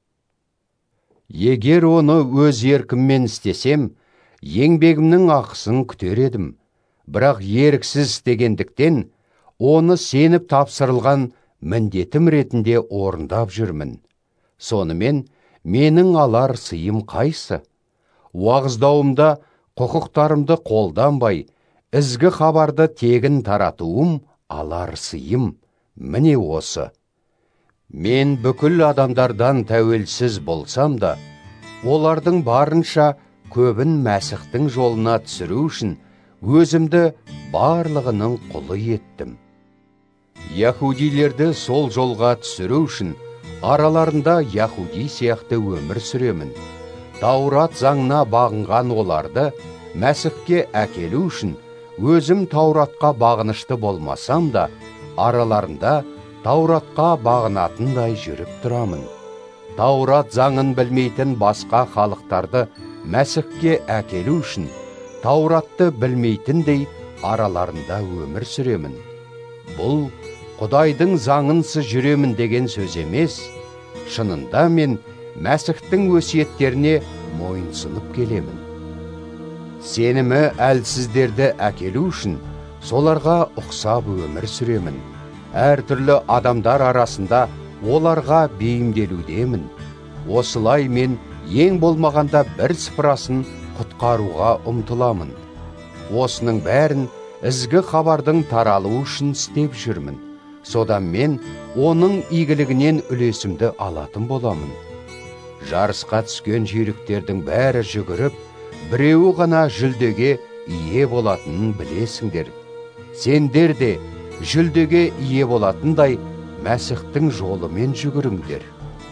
Егер оны өз еркіммен істесем, еңбегімнің ақысын күтер едім. Бірақ еріксіз істегендіктен, оны сеніп тапсырылған міндетім ретінде орындап жүрмін. Сонымен, менің алар сыйым қайсы? Уағыздауымда құқықтарымды қолданбай, ізгі хабарды тегін таратуым алар сыйым. Міне осы. Мен бүкіл адамдардан тәуелсіз болсам да, олардың барынша көбін Мәсіхтің жолына түсіру үшін өзімді барлығының құлы еттім. Яһудилерді сол жолға түсіру үшін араларында яһуди сияқты өмір сүремін. Таурат заңына бағынған оларды Мәсіхке әкелу үшін өзім Тауратқа бағынышты болмасам да, араларында Тауратқа бағынатындай жүріп тұрамын. Таурат заңын білмейтін басқа халықтарды Мәсіхке әкелу үшін Тауратты білмейтіндей араларында өмір сүремін. Бұл Құдайдың заңынсыз жүремін деген сөз емес, шынында мен Мәсіхтің өсиеттеріне мойынсынып келемін. Сенімі әлсіздерді әкелу үшін соларға ұқсап өмір сүремін. Әртүрлі адамдар арасында оларға бейімделудемін. Осылай мен ең болмағанда бір сыпырасын құтқаруға ұмтыламын. Осының бәрін ізгі хабардың таралуы үшін істеп жүрмін. Содан мен оның игілігінен үлесімді алатын боламын. Жарысқа түскен жүйріктердің бәрі жүгіріп, біреуі ғана жүлдеге ие болатынын білесіңдер. Сендер де жүлдеге ие болатындай Мәсіхтің жолымен жүгіріңдер.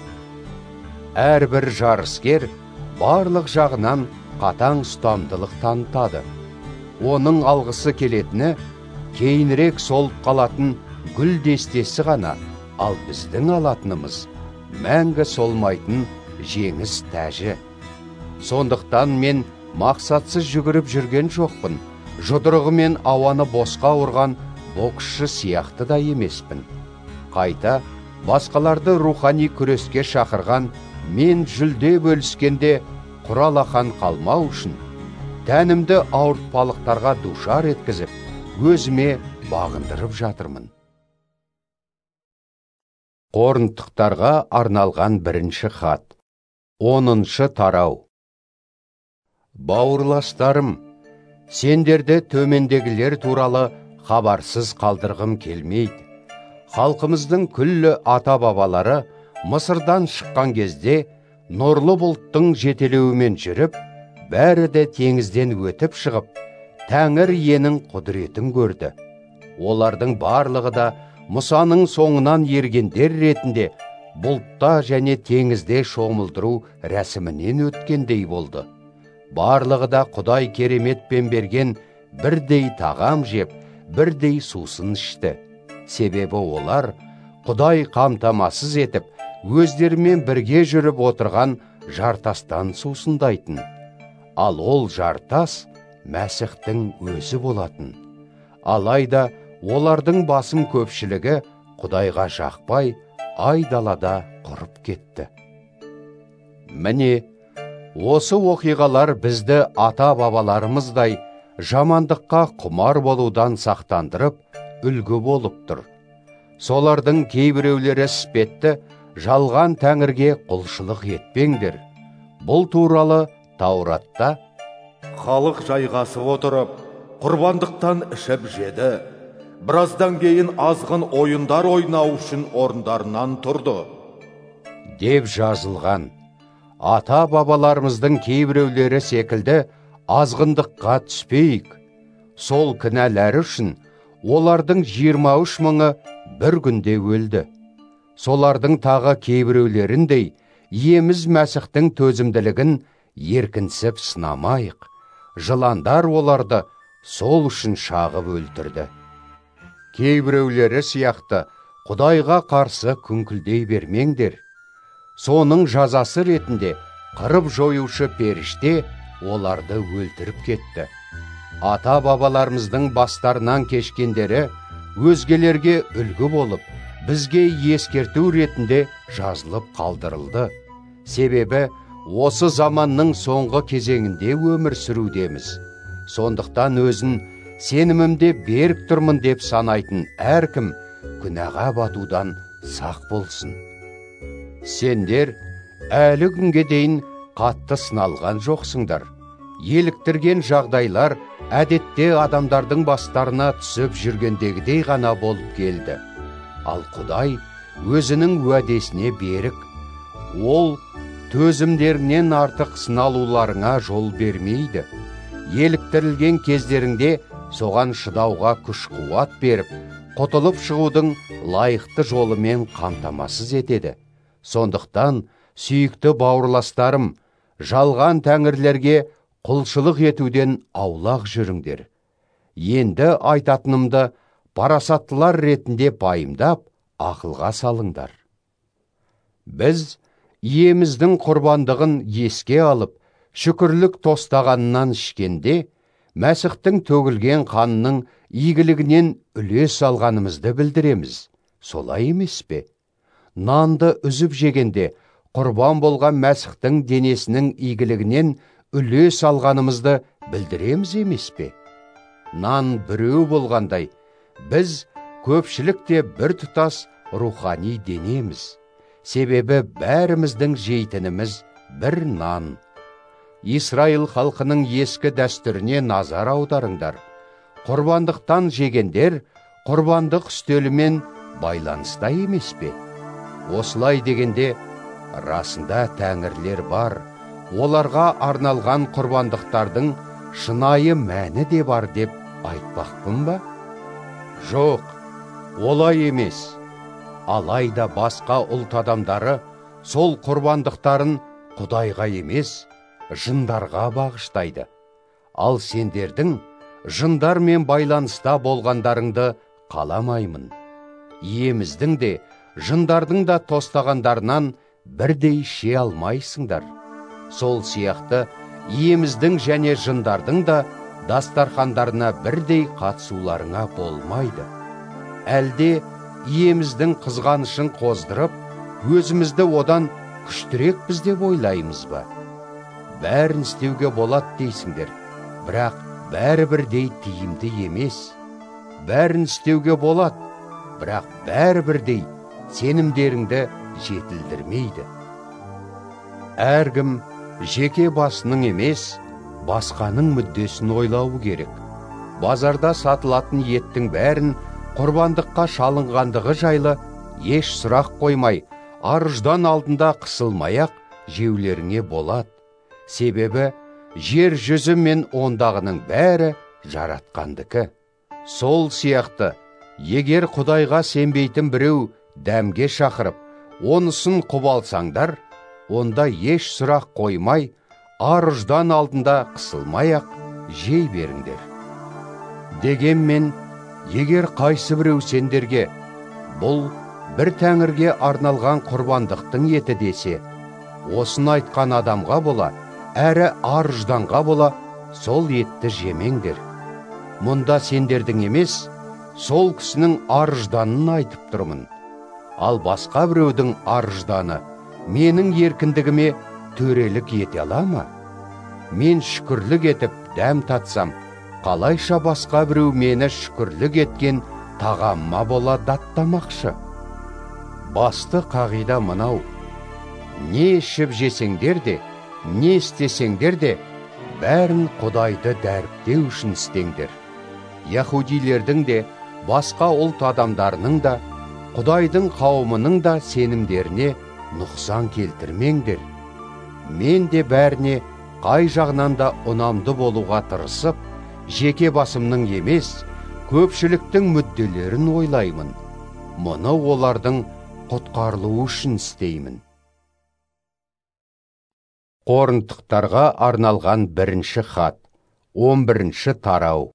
Әрбір жарыскер барлық жағынан қатаң ұстамдылық танытады. Оның алғысы келетіні кейінірек солып қалатын гүл дестесі ғана, ал біздің алатынымыз мәңгі солмайтын жеңіс тәжі. Сондықтан мен мақсатсыз жүгіріп жүрген жоқпын. Жұдырығымен ауаны босқа ұрған боксшы сияқты да емеспін. Қайта басқаларды рухани күреске шақырған мен жүлде бөліскенде құралақан қалмау үшін тәнімді ауыртпалықтарға душар еткізіп, өзіме бағындырып жатырмын. Коринттықтарға арналған бірінші хат. оныншы тарау. Бауырластарым, сендерді төмендегілер туралы хабарсыз қалдырғым келмейді. Халқымыздың күллі ата-бабалары Мысырдан шыққан кезде нұрлы бұлттың жетелеуімен жүріп, бәрі де теңізден өтіп шығып, Тәңір иенің құдіретін көрді. Олардың барлығы да Мұсаның соңынан ергендер ретінде бұлтта және теңізде шомылдыру рәсімінен өткендей болды. Барлығы да Құдай кереметпен берген бірдей тағам жеп, бірдей сусын ішті. Себебі олар Құдай қамтамасыз етіп, өздерімен бірге жүріп отырған жартастан сусындайтын. Ал ол жартас Мәсіхтің өзі болатын. Алайда олардың басым көпшілігі Құдайға жақпай, айдалада құрып кетті. Міне, осы оқиғалар бізді ата-бабаларымыздай жамандыққа құмар болудан сақтандырып, үлгі болып тұр. Солардың кейбіреулері іспетті, жалған тәңірге құлшылық етпеңдер. Бұл туралы Тауратта: халық жайғасып отырып, құрбандықтан ішіп жеді. Біраздан кейін азғын ойындар ойнау үшін орындарынан тұрды деп жазылған. Ата-бабаларымыздың кейбіреулері секілді азғындыққа түспейік. Сол кінәлері үшін олардың жиырма үш мыңы бір күнде өлді. солардың тағы кейбіреулеріндей иеміз Мәсіхтің төзімділігін еркінсіп сынамайық. Жыландар оларды сол үшін шағып өлтірді. Кейбіреулері сияқты Құдайға қарсы күңкілдей бермеңдер. Соның жазасы ретінде қырып жоюшы періште оларды өлтіріп кетті. Ата-бабаларымыздың бастарынан кешкендері өзгелерге үлгі болып, бізге ескерту ретінде жазылып қалдырылды. Себебі осы заманның соңғы кезеңінде өмір сүрудеміз. Сондықтан өзін сенімімде берік тұрмын деп санайтын әркім күнәға батудан сақ болсын. Сендер әлі күнге дейін қатты сыналған жоқсыңдар. Еліктірген жағдайлар әдетте адамдардың бастарына түсіп жүргендегідей ғана болып келді. Ал Құдай өзінің уәдесіне берік. Ол төзімдерінен артық сыналуларыңа жол бермейді. Еліктірілген кездеріңде соған шыдауға күш-қуат беріп, құтылып шығудың лайықты жолымен қамтамасыз етеді. Сондықтан, сүйікті бауырластарым, жалған тәңірлерге құлшылық етуден аулақ жүріңдер. Енді айтатынымды парасаттылар ретінде пайымдап, ақылға салыңдар. Біз иеміздің құрбандығын еске алып, шүкірлік тостағаннан ішкенде, Мәсіхтің төгілген қанының игілігінен үлес алғанымызды білдіреміз. Солай емес пе? Нанды үзіп жегенде, құрбан болған Мәсіхтің денесінің игілігінен үлес алғанымызды білдіреміз емес пе? Нан біреу болғандай, біз көпшілікте бір тұтас рухани денеміз. Себебі бәріміздің жейтініміз бір нан. Исраил халқының ескі дәстүріне назар аударыңдар. Құрбандықтан жегендер құрбандық үстелімен байланыста емес пе? Осылай дегенде, расында тәңірлер бар. Оларға арналған құрбандықтардың шынайы мәні де бар деп айтпақпын ба? Жоқ, олай емес. Алайда басқа ұлт адамдары сол құрбандықтарын Құдайға емес, жындарға бағыштайды. Ал сендердің жындармен байланыста болғандарыңды қаламаймын. Иеміздің де, жындардың да тостағандарынан бірдей ше алмайсыңдар. Сол сияқты, иеміздің және жындардың да дастархандарына бірдей қатысуларыңа болмайды. Әлде иеміздің қызғанышын қоздырып, өзімізді одан күштірекпіз деп ойлаймыз ба? Бәрін істеуге болады дейсіңдер, бірақ бәрі бірдей тиімді емес. Бәрін істеуге болады, бірақ бәрі бірдей сенімдеріңді жетілдірмейді. Әркім жеке басының емес, басқаның мүддесін ойлауы керек. Базарда сатылатын еттің бәрін құрбандыққа шалынғандығы жайлы еш сұрақ қоймай, арыждан алдында қысылмай-ақ жеулеріңе болады. Себебі жер жүзі мен ондағының бәрі жаратқандікі. Сол сияқты, егер Құдайға сенбейтін біреу дәмге шақырып, онысын құп алсаңдар, онда еш сұрақ қоймай, арыждан алдында қысылмай-ақ жей беріңдер. Дегенмен, егер қайсы біреу сендерге, бұл бір тәңірге арналған құрбандықтың еті десе, осын айтқан адамға бола, әрі арыжданға бола, сол етті жемеңдер. Мұнда сендердің емес, сол кісінің арыжданын айтып тұрмын. Ал басқа біреудің арыжданы менің еркіндігіме төрелік ете ала ма? Мен шүкірлік етіп дәм татсам, қалайша басқа біреу мені шүкірлік еткен тағамыма бола даттамақшы? Басты қағида мынау: не ішіп жесеңдер де, не істесеңдер де, бәрін Құдайды дәріптеу үшін істеңдер. Яһудилердің де, басқа ұлт адамдарының да, Құдайдың қауымының да сенімдеріне нұқсан келтірмеңдер. Мен де бәріне қай жағынан да ұнамды болуға тырысып, жеке басымның емес, көпшіліктің мүдделерін ойлаймын. Мұны олардың құтқарылуы үшін істеймін. Коринтықтарға арналған бірінші хат, он бірінші тарау.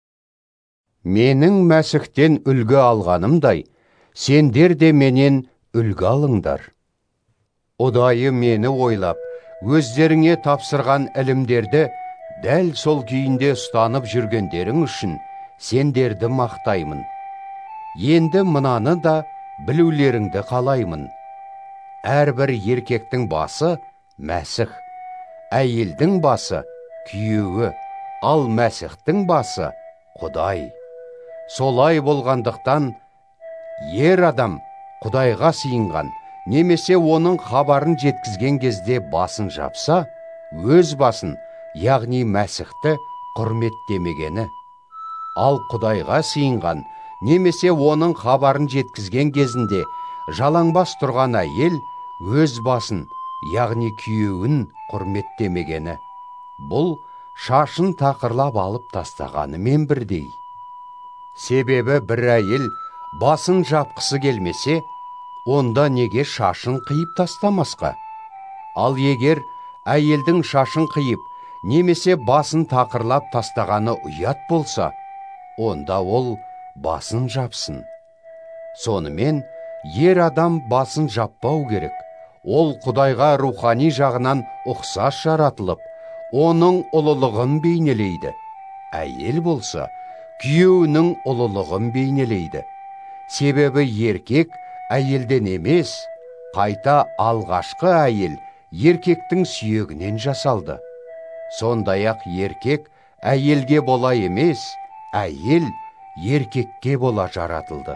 Менің Мәсіхтен үлгі алғанымдай, сендер де менен үлгі алыңдар. Ұдайы мені ойлап, өздеріңе тапсырған ілімдерді дәл сол күйінде ұстанып жүргендерің үшін сендерді мақтаймын. Енді мынаны да білулеріңді қалаймын. Әрбір еркектің басы Мәсіх, әйелдің басы күйеуі, ал Мәсіхтің басы Құдай. Солай болғандықтан, ер адам Құдайға сыйынған, немесе оның хабарын жеткізген кезде басын жапса, өз басын, яғни Мәсіхті құрметтемегені. Ал Құдайға сыйынған, немесе оның хабарын жеткізген кезінде жалаңбас тұрған әйел өз басын, яғни күйеуін құрметтемегені. Бұл шашын тақырлап алып тастағанымен бірдей. Себебі бір әйел басын жапқысы келмесе, онда неге шашын қиып тастамасқа? Ал егер әйелдің шашын қиып, немесе басын тақырлап тастағаны ұят болса, онда ол басын жапсын. Сонымен, ер адам басын жаппау керек. Ол Құдайға рухани жағынан ұқсас жаратылып, оның ұлылығын бейнелейді. Әйел болса, күйеуінің ұлылығын бейнелейді. Себебі еркек әйелден емес, қайта алғашқы әйел еркектің сүйегінен жасалды. Сондай-ақ еркек әйелге бола емес, әйел еркекке бола жаратылды.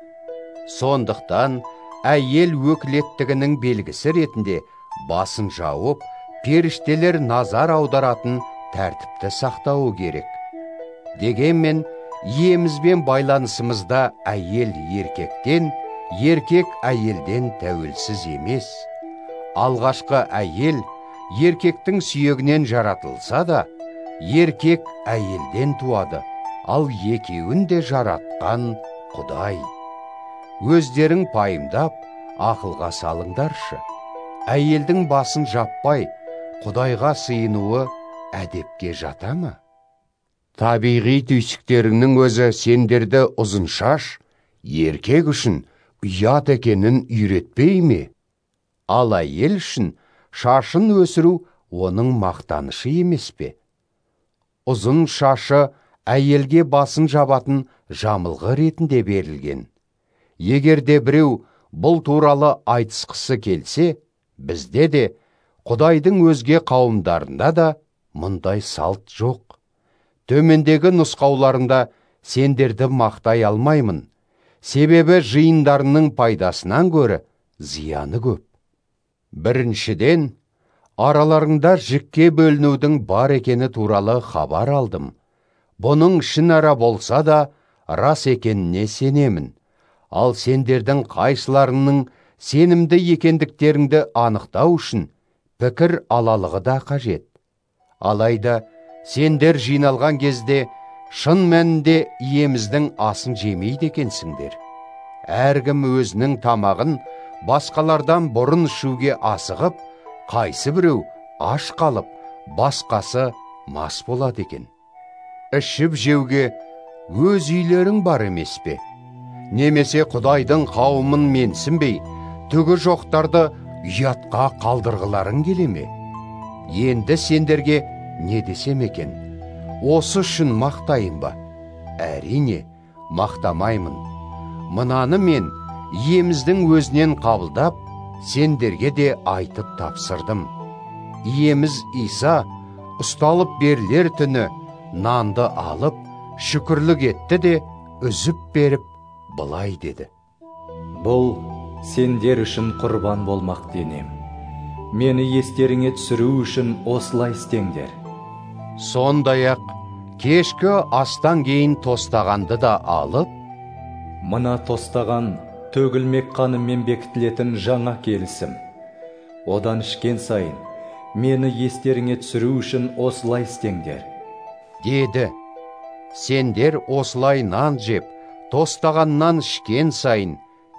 Сондықтан әйел өкілеттігінің белгісі ретінде басын жауып, періштелер назар аударатын тәртіпті сақтауы керек. Дегенмен, иемізбен байланысымызда әйел еркектен, еркек әйелден тәуелсіз емес. Алғашқы әйел еркектің сүйегінен жаратылса да, еркек әйелден туады, ал екеуін де жаратқан Құдай. Өздерің пайымдап, ақылға салыңдаршы. Әйелдің басын жаппай, Құдайға сыйынуы әдепке жата ма? Табиғи түйсіктеріңнің өзі сендерді ұзын шаш, еркек үшін ұят екенін үйретпей ме? Ал әйел үшін шашын өсіру оның мақтанышы емес пе? Ұзын шашы әйелге басын жабатын жамылғы ретінде берілген. Егер де біреу бұл туралы айтысқысы келсе, бізде де, Құдайдың өзге қауымдарында да мұндай салт жоқ. Төмендегі нұсқауларында сендерді мақтай алмаймын, себебі жиындарының пайдасынан гөрі зияны көп. Біріншіден, араларында жікке бөлінудің бар екені туралы хабар алдым. Бұның ішінара болса да рас екеніне сенемін. Ал сендердің қайсыларының сенімді екендіктеріңді анықтау үшін пікір алалығы да қажет. Алайда сендер жиналған кезде шын мәнінде иеміздің асын жемейді екенсіңдер. Әркім өзінің тамағын басқалардан бұрын ішуге асығып, қайсы біреу аш қалып, басқасы мас болады екен. Ішіп жеуге өз үйлерің бар емес пе? Немесе Құдайдың қауымын менсінбей, түгі жоқтарды ұятқа қалдырғыларың келе ме? Енді сендерге не десем екен? Осы үшін мақтайын ба? Әрине, мақтамаймын. Мынаны мен иеміздің өзінен қабылдап, сендерге де айтып тапсырдым. Иеміз Иса ұсталып берілер түні нанды алып, шүкірлік етті де үзіп беріп, былай деді: Бұл сендер үшін құрбан болмақ денем. Мені естеріңе түсіру үшін осылай істеңдер. Сондай-ақ кешкі астан кейін тостағанды да алып, мына тостаған төгілмек қаныммен бекітілетін жаңа келісім. Одан ішкен сайын мені естеріңе түсіру үшін осылай істеңдер деді. Сендер осылай нан жеп, тостағаннан ішкен сайын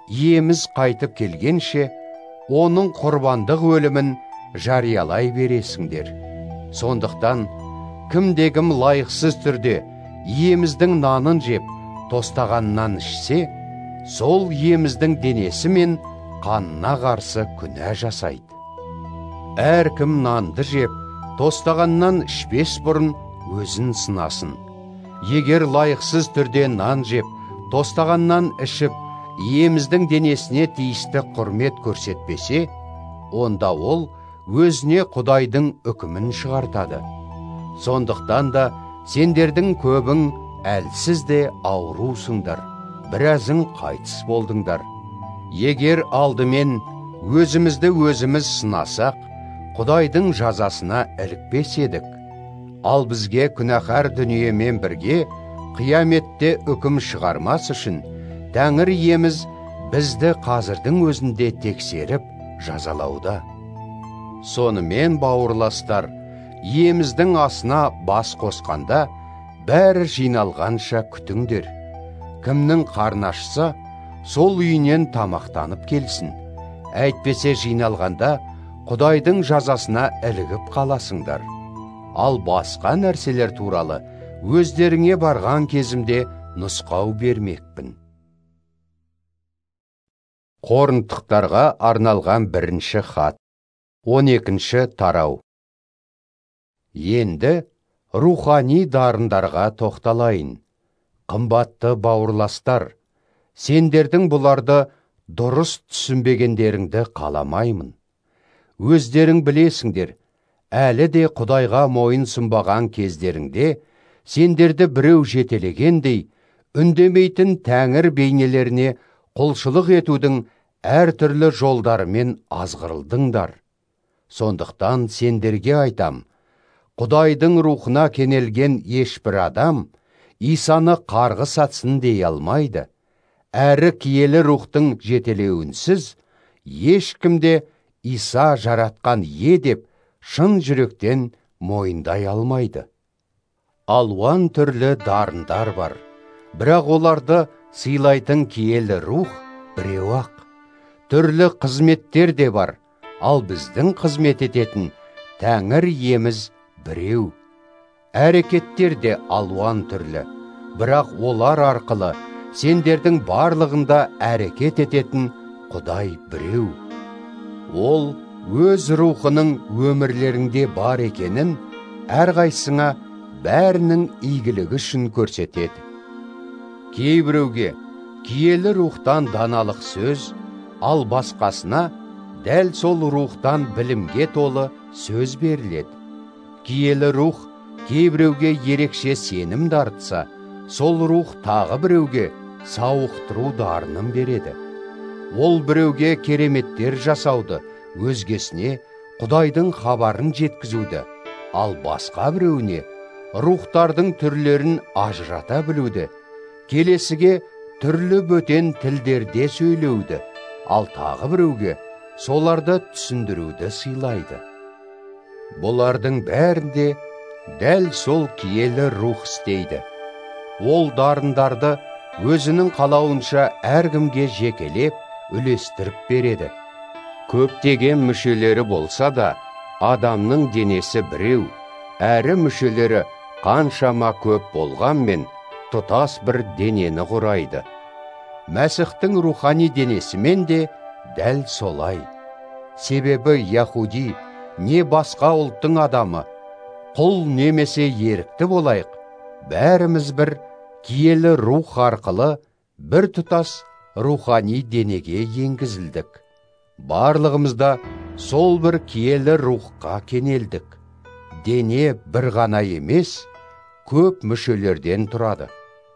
иеміз қайтып келгенше оның құрбандық өлімін жариялай бересіңдер. Сондықтан кімде-кім лайықсыз түрде иеміздің нанын жеп тостағаннан ішсе, сол иеміздің денесі мен қанына қарсы күнә жасайды. Әркім нанды жеп тостағаннан ішпес бұрын өзін сынасын. Егер лайықсыз түрде нан жеп тостағаннан ішіп, иеміздің денесіне тиісті құрмет көрсетпесе, онда ол өзіне Құдайдың үкімін шығартады. Сондықтан да сендердің көбің әлсіз де аурусыңдар, біразың қайтыс болдыңдар. Егер алдымен өзімізді өзіміз сынасақ, Құдайдың жазасына ілікпес едік. Ал бізге күнәһар дүниемен бірге қияметте үкім шығармас үшін Тәңір иеміз бізді қазірдің өзінде тексеріп жазалауда. Сонымен бауырластар, иеміздің асына бас қосқанда бәрі жиналғанша күтіңдер. Кімнің қарны ашса, сол үйінен тамақтанып келсін. Әйтпесе жиналғанда Құдайдың жазасына ілігіп қаласыңдар. Ал басқа нәрселер туралы өздеріңе барған кезімде нұсқау бермекпін. Коринтықтарға арналған бірінші хат, он екінші тарау. Енді рухани дарындарға тоқталайын. Қымбатты бауырластар, сендердің бұларды дұрыс түсінбегендеріңді қаламаймын. Өздерің білесіңдер, әлі де Құдайға мойын сұнбаған кездеріңде, сендерді біреу жетелегендей, үндемейтін тәңір бейнелеріне құлшылық етудің әртүрлі жолдарымен азғырылдыңдар. Сондықтан сендерге айтам, Құдайдың рухына кенелген ешбір адам Исаны қарғыс атсын дей алмайды. Әрі киелі рухтың жетелеуінсіз, ешкімде Иса жаратқан ие деп шын жүректен мойындай алмайды. Алуан түрлі дарындар бар, бірақ оларды сыйлайтын киелі рух біреу-ақ. Түрлі қызметтер де бар, ал біздің қызмет ететін Тәңір иеміз біреу. Әрекеттер де алуан түрлі, бірақ олар арқылы сендердің барлығында әрекет ететін Құдай біреу. Ол өз рухының өмірлеріңде бар екенін әрқайсыңа бәрінің игілігі үшін көрсетеді. Кейбіреуге киелі рухтан даналық сөз, ал басқасына дәл сол рухтан білімге толы сөз беріледі. Киелі рух кейбіреуге ерекше сенім дарытса, сол рух тағы біреуге сауықтыру дарынын береді. Ол біреуге кереметтер жасауды, өзгесіне Құдайдың хабарын жеткізуді, ал басқа біреуіне рухтардың түрлерін ажырата білуді, келесіге түрлі бөтен тілдерде сөйлеуді, ал тағы біреуге соларды түсіндіруді сыйлайды. Бұлардың бәрінде дәл сол киелі рух істейді. Ол дарындарды өзінің қалауынша әркімге жекелеп, үлестіріп береді. Көптеген мүшелері болса да, адамның денесі біреу, әрі мүшелері қаншама көп болғанмен тұтас бір денені құрайды. Мәсіхтің рухани денесімен де дәл солай. Себебі яхуди не басқа ұлттың адамы, құл немесе ерікті болайық, бәріміз бір киелі рух арқылы бір тұтас рухани денеге енгізілдік. Барлығымызда сол бір киелі рухқа кенелдік. Дене бір ғана емес, көп мүшелерден тұрады.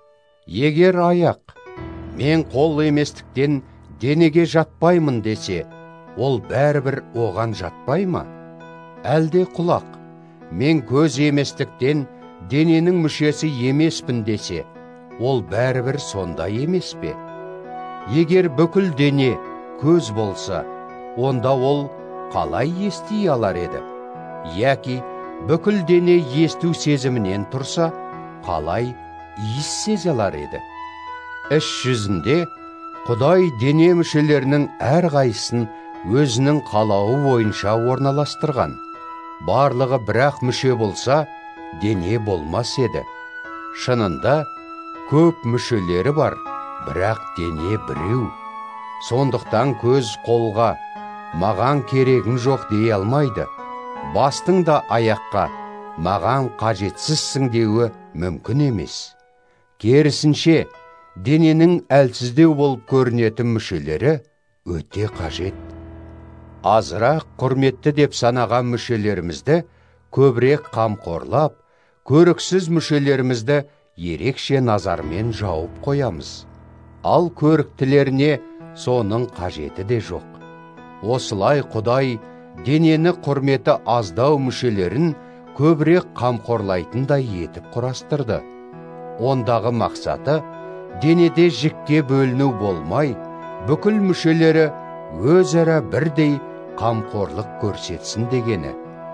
Егер аяқ, мен қол еместіктен денеге жатпаймын десе, ол бәрібір оған жатпай ма? Әлде құлақ, мен көз еместіктен дененің мүшесі емеспін десе, ол бәрібір сонда емес пе? Егер бүкіл дене көз болса, онда ол қалай ести алар еді? Яки бүкіл дене есту сезімінен тұрса, қалай иіс сезе алар еді? Іс жүзінде Құдай дене мүшелерінің әрқайсысын өзінің қалауы бойынша орналастырған. Барлығы бірақ мүше болса, дене болмас еді. Шынында көп мүшелері бар, бірақ дене біреу. Сондықтан көз қолға маған керегің жоқ дей алмайды. Бастың да аяққа маған қажетсізсің деуі мүмкін емес. Керісінше, дененің әлсіздеу болып көрінетін мүшелері өте қажет. Азырақ құрметті деп санаған мүшелерімізді көбірек қамқорлап, көріксіз мүшелерімізді ерекше назармен жауып қоямыз. Ал көріктілеріне соның қажеті де жоқ. Осылай Құдай денені құрметі аздау мүшелерін көбірек қамқорлайтындай етіп құрастырды. Ондағы мақсаты денеде жікке бөліну болмай, бүкіл мүшелері өзара бірдей қамқорлық көрсетсін дегені.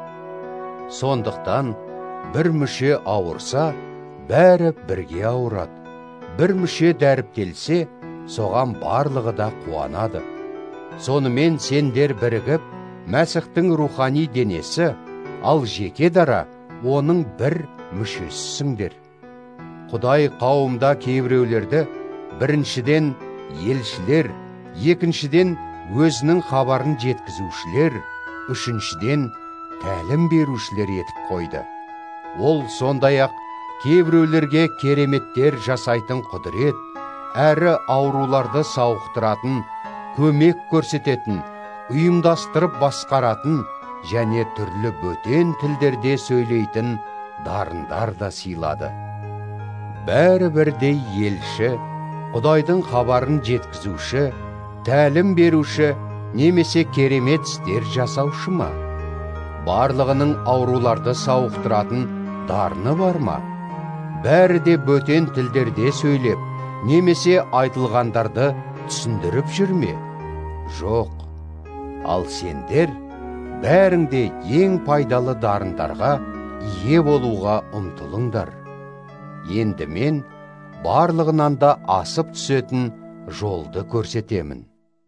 Сондықтан бір мүше ауырса, бәрі бірге ауырады. Бір мүше дәріптелсе, соған барлығы да қуанады. Сонымен сендер бірігіп, Мәсіхтің рухани денесі, ал жеке дара оның бір мүшесісіңдер. Құдай қауымда кейбіреулерді біріншіден елшілер, екіншіден өзінің хабарын жеткізушілер, үшіншіден тәлім берушілер етіп қойды. Ол сондай-ақ кейбіреулерге кереметтер жасайтын құдірет, әрі ауруларды сауықтыратын, көмек көрсететін, ұйымдастырып басқаратын және түрлі бөтен тілдерде сөйлейтін дарындар да сыйлады. Бәрі бірдей елші, Құдайдың хабарын жеткізуші, тәлім беруші, немесе керемет істер жасаушы ма? Барлығының ауруларды сауықтыратын дарыны бар ма? Бәрі де бөтен тілдерде сөйлеп, немесе айтылғандарды түсіндіріп жүрме? Жоқ. Ал сендер бәріңде ең пайдалы дарындарға ие болуға ұмтылыңдар. Енді мен барлығынан да асып түсетін жолды көрсетемін.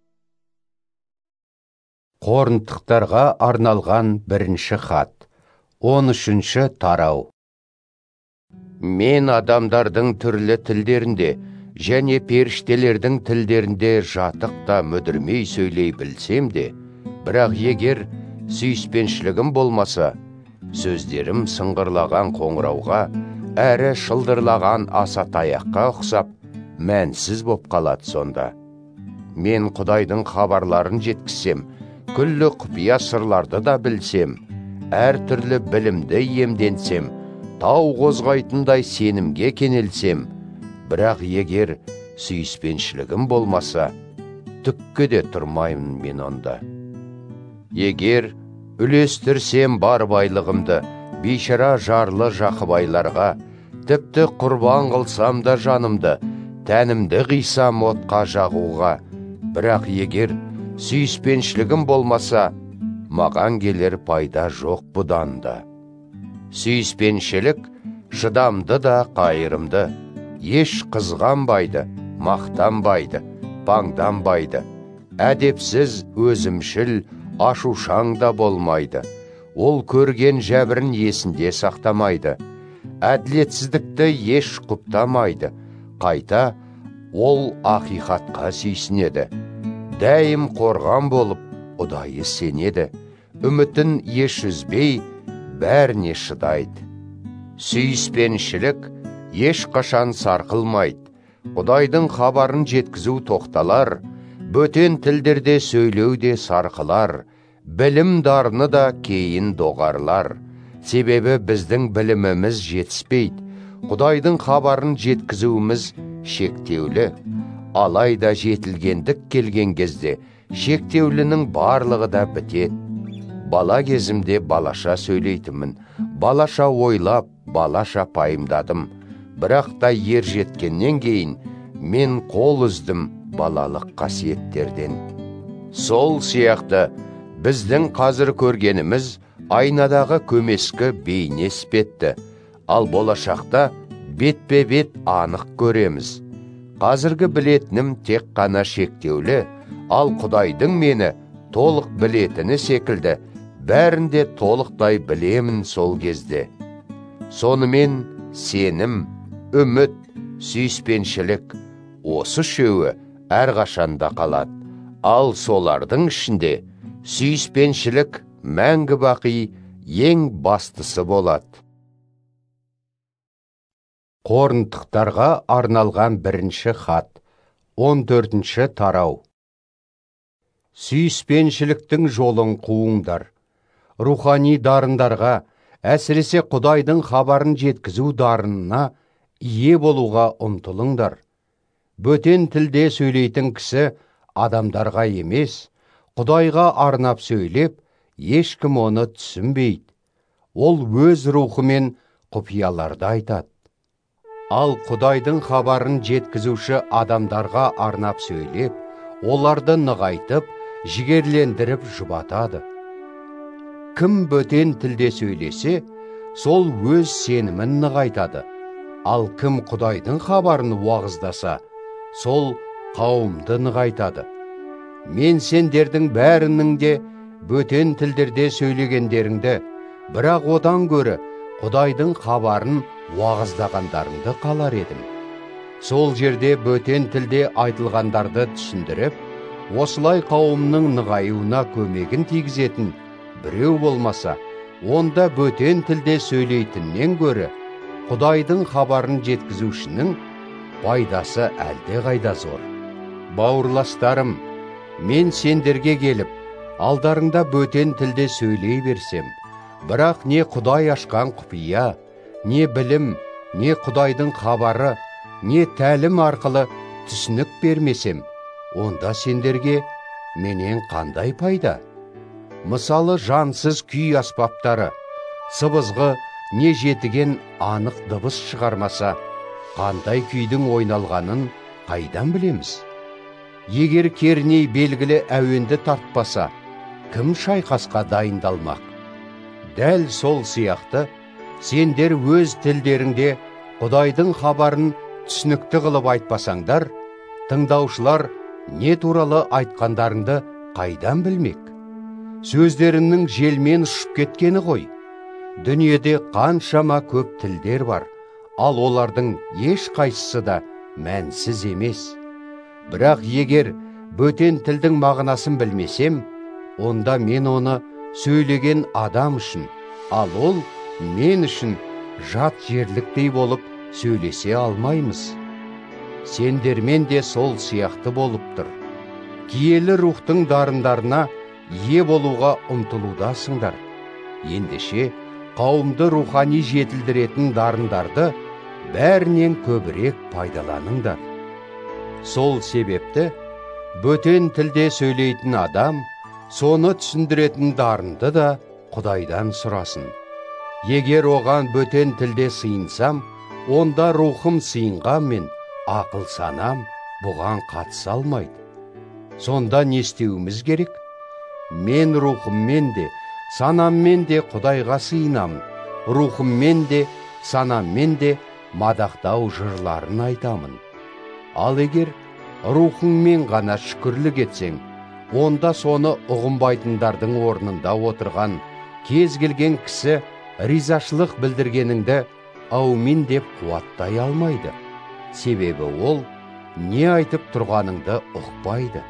Коринтықтарға арналған бірінші хат, он үшінші тарау. Мен адамдардың түрлі тілдерінде және періштелердің тілдерінде жатық та мүдірмей сөйлей білсем де, бірақ егер сүйіспеншілігім болмаса, сөздерім сыңғырлаған қоңырауға, әрі шылдырлаған аса таяққа ұқсап, мәнсіз боп қалады сонда. Мен Құдайдың хабарларын жеткізсем, күллі құпия сырларды да білсем, әр түрлі білімді иемденсем, тау қозғайтындай сенімге кенелсем, бірақ егер сүйіспеншілігім болмаса, түкке де тұрмаймын мен онда. Егер үлестірсем бар байлығымды, бейшара жарлы жақыбайларға, тіпті құрбан қылсам да жанымды, тәнімді қисам отқа жағуға, бірақ егер сүйіспеншілігім болмаса, маған келер пайда жоқ бұдан да. Сүйіспеншілік шыдамды да қайырымды, еш қызғанбайды, мақтанбайды, паңданбайды, әдепсіз, өзімшіл, ашушаң да болмайды. Ол көрген жәбірін есінде сақтамайды, әділетсіздікті еш құптамайды, қайта ол ақиқатқа сүйсінеді, дәйім қорған болып ұдайы сенеді, үмітін еш үзбей бәріне шыдайды. Сүйіспеншілік ешқашан сарқылмайды, Құдайдың хабарын жеткізу тоқталар, бөтен тілдерде сөйлеу де сарқылар, білім дарыны да кейін доғарлар. Себебі біздің біліміміз жетіспейді, Құдайдың хабарын жеткізуіміз шектеулі. Алайда жетілгендік келген кезде шектеулінің барлығы да бітеді. Бала кезімде балаша сөйлейтімін, балаша ойлап, балаша пайымдадым. Бірақ та ер жеткеннен кейін мен қол үздім балалық қасиеттерден. Сол сияқты біздің қазір көргеніміз айнадағы көмескі бейне іспетті, ал болашақта бетпе-бет анық көреміз. Қазіргі білетінім тек қана шектеулі, ал Құдайдың мені толық білетіні секілді, бәрінде толықтай білемін сол кезде. Сонымен сенім, үміт, сүйіспеншілік, осы үшеуі әрқашанда қалады. Ал солардың ішінде сүйіспеншілік мәңгі бақи ең бастысы болады. Коринтықтарға арналған бірінші хат, он төртінші тарау. Сүйіспеншіліктің жолын қуыңдар. Рухани дарындарға, әсіресе Құдайдың хабарын жеткізу дарынына ие болуға ұмтылыңдар. Бөтен тілде сөйлейтін кісі адамдарға емес, Құдайға арнап сөйлеп, ешкім оны түсінбейді. Ол өз рухымен құпияларды айтады. Ал Құдайдың хабарын жеткізуші адамдарға арнап сөйлеп, оларды нығайтып, жігерлендіріп жұбатады. Кім бөтен тілде сөйлесе, сол өз сенімін нығайтады. Ал кім Құдайдың хабарын уағыздаса, сол қауымды нығайтады. Мен сендердің бәрінің де бөтен тілдерде сөйлегендеріңді, бірақ одан көрі Құдайдың хабарын уағыздағандарыңды қалар едім. Сол жерде бөтен тілде айтылғандарды түсіндіріп, осылай қауымның нығаюына көмегін тигізетін біреу болмаса, онда бөтен тілде сөйлейтіннен көрі Құдайдың хабарын жеткізушінің пайдасы әлде қайда зор. Бауырластарым, мен сендерге келіп, алдарыңда бөтен тілде сөйлей берсем, бірақ не Құдай ашқан құпия, не білім, не Құдайдың хабары, не тәлім арқылы түсінік бермесем, онда сендерге менен қандай пайда? Мысалы, жансыз күй аспаптары, сыбызғы, не жетіген анық дыбыс шығармаса, қандай күйдің ойналғанын қайдан білеміз? Егер керней белгілі әуенді тартпаса, кім шайқасқа дайындалмақ? Дәл сол сияқты, сендер өз тілдеріңде Құдайдың хабарын түсінікті қылып айтпасаңдар, тыңдаушылар не туралы айтқандарыңды қайдан білмек? Сөздеріңнің желмен ұшып кеткені ғой. Дүниеде қаншама көп тілдер бар, ал олардың еш қайсысы да мәнсіз емес. Бірақ егер бөтен тілдің мағынасын білмесем, онда мен оны сөйлеген адам үшін, ал ол мен үшін жат жерліктей болып сөйлесе алмаймыз. Сендермен де сол сияқты болып тұр. Киелі рухтың дарындарына ие болуға ұмтылудасыңдар. Ендеше қауымды рухани жетілдіретін дарындарды бәрінен көбірек пайдаланыңдар. Сол себепті бөтен тілде сөйлейтін адам соны түсіндіретін дарынды да Құдайдан сұрасын. Егер оған бөтен тілде сыйынсам, онда рухым сыйынғанмен ақыл санам бұған қатыса алмайды. Сонда не істеуіміз керек? Мен рухыммен де, санаммен де Құдайға сыйынамын. Рухыммен де, санаммен де мадақтау жырларын айтамын. Ал егер рухыңмен ғана шүкірлік етсең, онда соны ұғынбайтындардың орнында отырған кез келген кісі ризашылық білдіргеніңді аумин деп қуаттай алмайды. Себебі ол не айтып тұрғаныңды ұқпайды.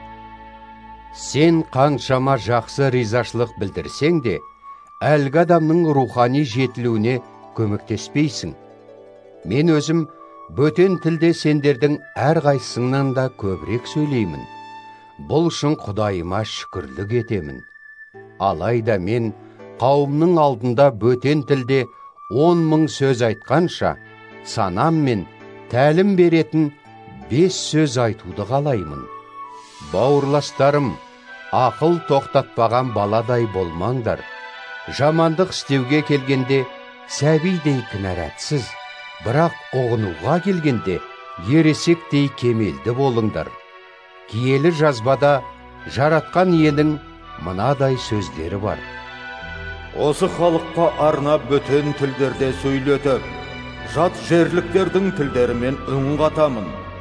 Сен қаншама жақсы ризашылық білдірсең де, әлгі адамның рухани жетілуіне көмектеспейсің. Мен өзім бөтен тілде сендердің әрқайсыңнан да көбірек сөйлеймін. Бұл үшін Құдайыма шүкірлік етемін. Алайда мен қауымның алдында бөтен тілде он мың сөз айтқанша, санам мен тәлім беретін бес сөз айтуды қалаймын. Бауырластарым, ақыл тоқтатпаған баладай болмаңдар. Жамандық істеуге келгенде сәбидей кінәратсыз, бірақ ұғынуға келгенде ересектей кемелді болыңдар. Киелі жазбада жаратқан иенің мынадай сөздері бар. Осы халыққа арнап бөтен тілдерде сөйлетіп, жат жерліктердің тілдерімен үн қатамын.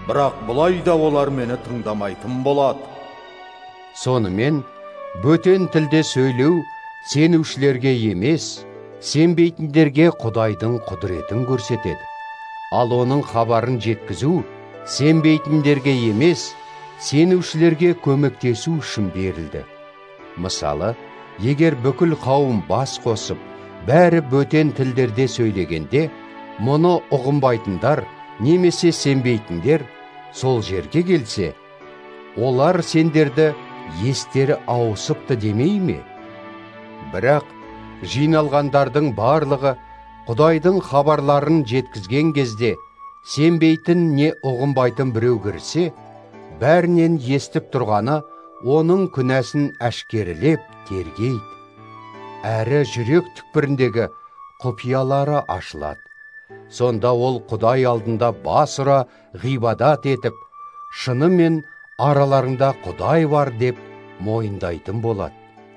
бірақ бұлай да олар мені тыңдамайтын болады. Сонымен бөтен тілде сөйлеу сенушілерге емес, сенбейтіндерге Құдайдың құдіретін көрсетеді. Ал оның хабарын жеткізу сенбейтіндерге емес, сенушілерге көмектесу үшін берілді. Мысалы, егер бүкіл қауым бас қосып, бәрі бөтен тілдерде сөйлегенде, мұны ұғынбайтындар немесе сенбейтіндер сол жерге келсе, олар сендерді естері ауысыпты демей ме? Бірақ жиналғандардың барлығы Құдайдың хабарларын жеткізген кезде сенбейтін не ұғынбайтын біреу кірсе, бәрінен естіп тұрғаны оның күнәсін әшкерелеп тергейді. Әрі жүрек түкпіріндегі құпиялары ашылады. Сонда ол Құдай алдында бас ұра ғибадат етіп, шынымен араларында Құдай бар деп мойындайтын болады.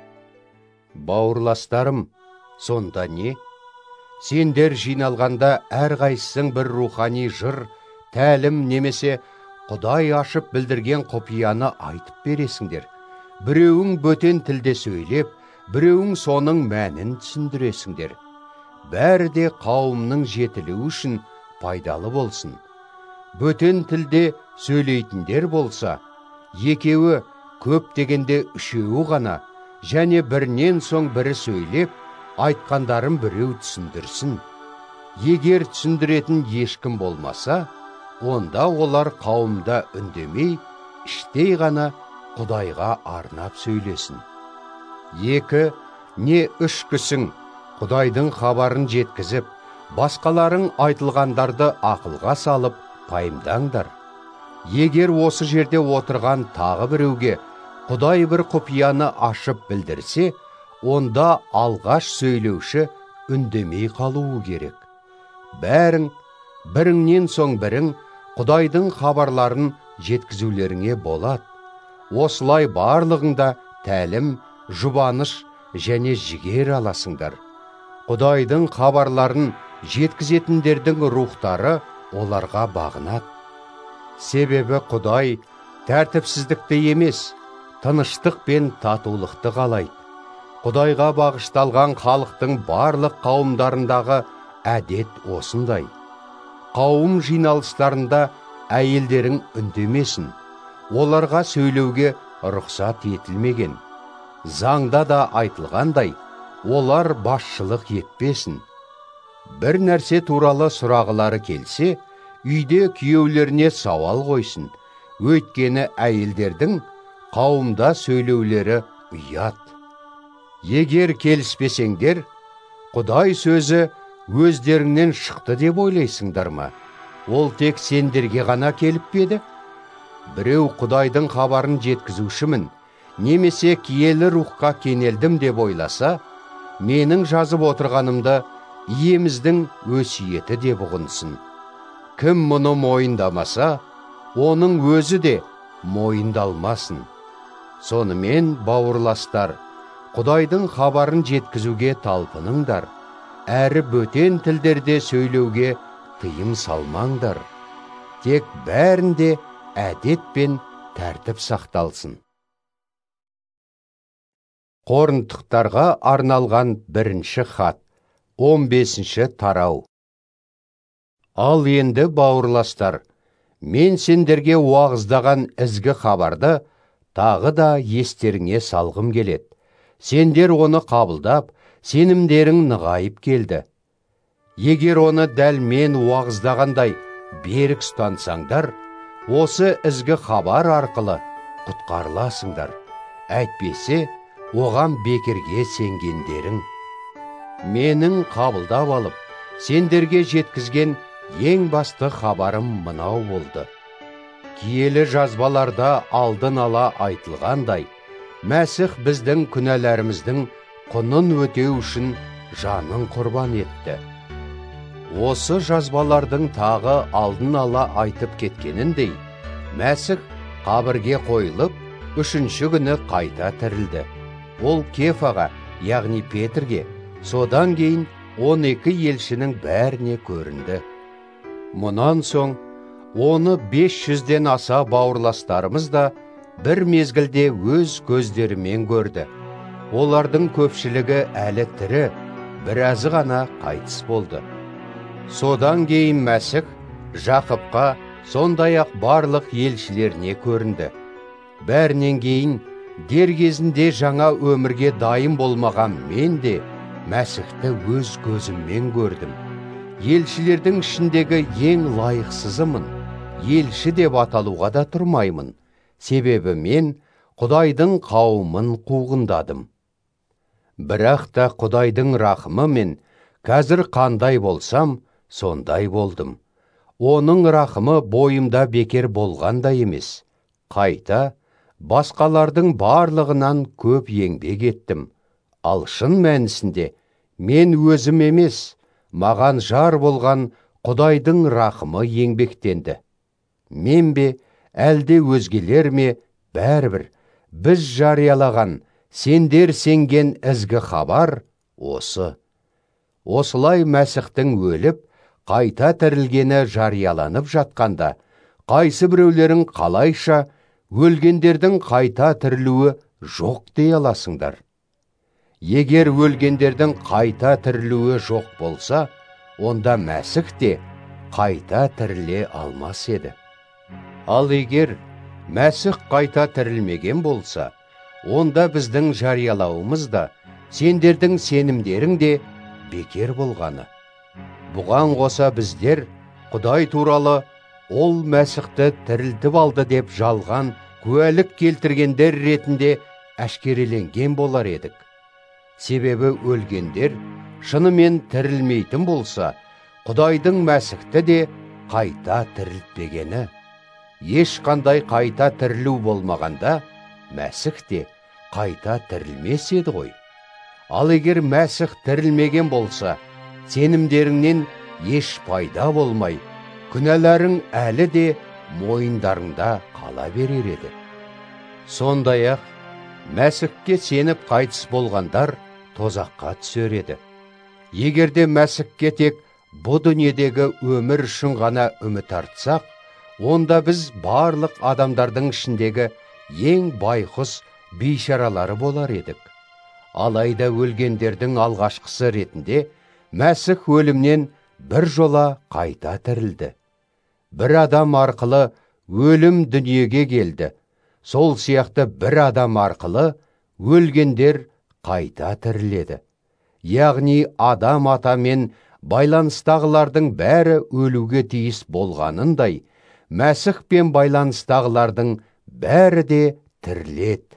Бауырластарым, сонда не? Сендер жиналғанда әрқайсың бір рухани жыр, тәлім немесе Құдай ашып білдірген құпияны айтып бересіңдер. Біреуің бөтен тілде сөйлеп, біреуің соның мәнін түсіндіресіңдер. Бәрі де қауымның жетілуі үшін пайдалы болсын. Бөтен тілде сөйлейтіндер болса, екеуі көп дегенде үшеуі ғана, және бірінен соң бірі сөйлеп, айтқандарын біреу түсіндірсін. Егер түсіндіретін ешкім болмаса, онда олар қауымда үндемей, іштей ғана Құдайға арнап сөйлесін. Екі не үш кісің Құдайдың хабарын жеткізіп, басқаларың айтылғандарды ақылға салып, пайымдаңдар. Егер осы жерде отырған тағы біреуге Құдай бір құпияны ашып білдірсе, онда алғаш сөйлеуші үндемей қалуы керек. Бәрің, біріңнен соң бірің Құдайдың хабарларын жеткізулеріңе болады. Осылай барлығында тәлім, жұбаныш және жігер аласыңдар. Құдайдың хабарларын жеткізетіндердің рухтары оларға бағынады. Себебі Құдай тәртіпсіздікті емес, тыныштық пен татулықты қалайды. Құдайға бағышталған халықтың барлық қауымдарындағы әдет осындай. Қауым жиналыстарында әйелдерің үндемесін, оларға сөйлеуге рұқсат етілмеген. Заңда да айтылғандай, олар басшылық етпесін. Бір нәрсе туралы сұрағылары келсе, үйде күйеулеріне сауал қойсын, өйткені әйелдердің қауымда сөйлеулері ұят. Егер келіспесеңдер, Құдай сөзі өздеріңнен шықты деп ойлайсыңдар ма? Ол тек сендерге ғана келіп педі? Біреу Құдайдың хабарын жеткізушімін, немесе киелі рухқа кенелдім деп ойласа, менің жазып отырғанымды иеміздің өсиеті деп ұғынсын. Кім мұны мойындамаса, оның өзі де мойындалмасын. Сонымен, бауырластар, Құдайдың хабарын жеткізуге талпыныңдар, әрі бөтен тілдерде сөйлеуге тыйым салмаңдар. Тек бәрінде әдет пен тәртіп сақталсын. Коринтықтарға арналған бірінші хат, он бесінші тарау. Ал енді, бауырластар, мен сендерге уағыздаған ізгі хабарды тағы да естеріңе салғым келеді. Сендер оны қабылдап, сенімдерің нығайып келді. Егер оны дәл мен уағыздағандай берік ұстансаңдар, осы ізгі хабар арқылы құтқарыласыңдар. Әйтпесе, оған бекерге сенгендерің. Менің қабылдап алып, сендерге жеткізген ең басты хабарым мынау болды. Киелі жазбаларда алдын ала айтылғандай, Мәсіх біздің күнәләріміздің құнын өтеу үшін жанын құрбан етті. Осы жазбалардың тағы алдын ала айтып кеткеніндей, Мәсіх қабірге қойылып, үшінші күні қайта тірілді. Ол Кефаға, яғни Петрге, содан кейін он екі елшінің бәріне көрінді. Мұнан соң Оны бес жүзден аса бауырластарымыз да бір мезгілде өз көздерімен көрді. Олардың көпшілігі әлі тірі, біразы ғана қайтыс болды. Содан кейін Мәсіх Жақыпқа, сондай-ақ барлық елшілеріне көрінді. Бәрінен кейін дер кезінде жаңа өмірге дайын болмаған мен де Мәсіхті өз көзіммен көрдім. Елшілердің ішіндегі ең лайықсызымын. Елші деп аталуға да тұрмаймын. Себебі мен Құдайдың қауымын қуғындадым. Бірақ та Құдайдың рақымымен қазір қандай болсам, сондай болдым. Оның рақымы бойымда бекер болғанда емес. Қайта басқалардың барлығынан көп еңбек еттім. Ал шын мәнісінде мен өзім емес, маған жар болған Құдайдың рақымы еңбектенді. Мен бе, әлде өзгелер ме, бәрібір, біз жариялаған, сендер сенген ізгі хабар осы. Осылай Мәсіхтің өліп, қайта тірілгені жарияланып жатқанда, қайсы біреулерің қалайша өлгендердің қайта тірілуі жоқ дей аласыңдар. Егер өлгендердің қайта тірілуі жоқ болса, онда Мәсіх те қайта тіріле алмас еді. Ал егер Мәсіх қайта тірілмеген болса, онда біздің жариялауымыз да, сендердің сенімдерің де бекер болғаны. Бұған қоса біздер Құдай туралы ол Мәсіхті тірілтіп алды деп жалған куәлік келтіргендер ретінде әшкереленген болар едік. Себебі өлгендер шынымен тірілмейтін болса, Құдайдың Мәсіхті де қайта тірілтпегені. Ешқандай қайта тірілу болмағанда, Мәсіх те қайта тірілмес еді ғой. Ал егер Мәсіх тірілмеген болса, сенімдеріңнен еш пайда болмай, күнәларың әлі де мойындарыңда қала берер еді. Сондай-ақ, Мәсіхке сеніп қайтыс болғандар тозаққа түсер еді. Егерде Мәсіхке тек бұ дүниедегі өмір үшін ғана үміт артсақ, онда біз барлық адамдардың ішіндегі ең байқұс бейшаралары болар едік. Алайда өлгендердің алғашқысы ретінде Мәсіх өлімнен бір жола қайта тірілді. Бір адам арқылы өлім дүниеге келді. Сол сияқты бір адам арқылы өлгендер қайта тіріледі. Яғни адам атамен байланыстағылардың бәрі өлуге тиіс болғанындай, Мәсіх пен байланыстағылардың бәрі де тіріледі.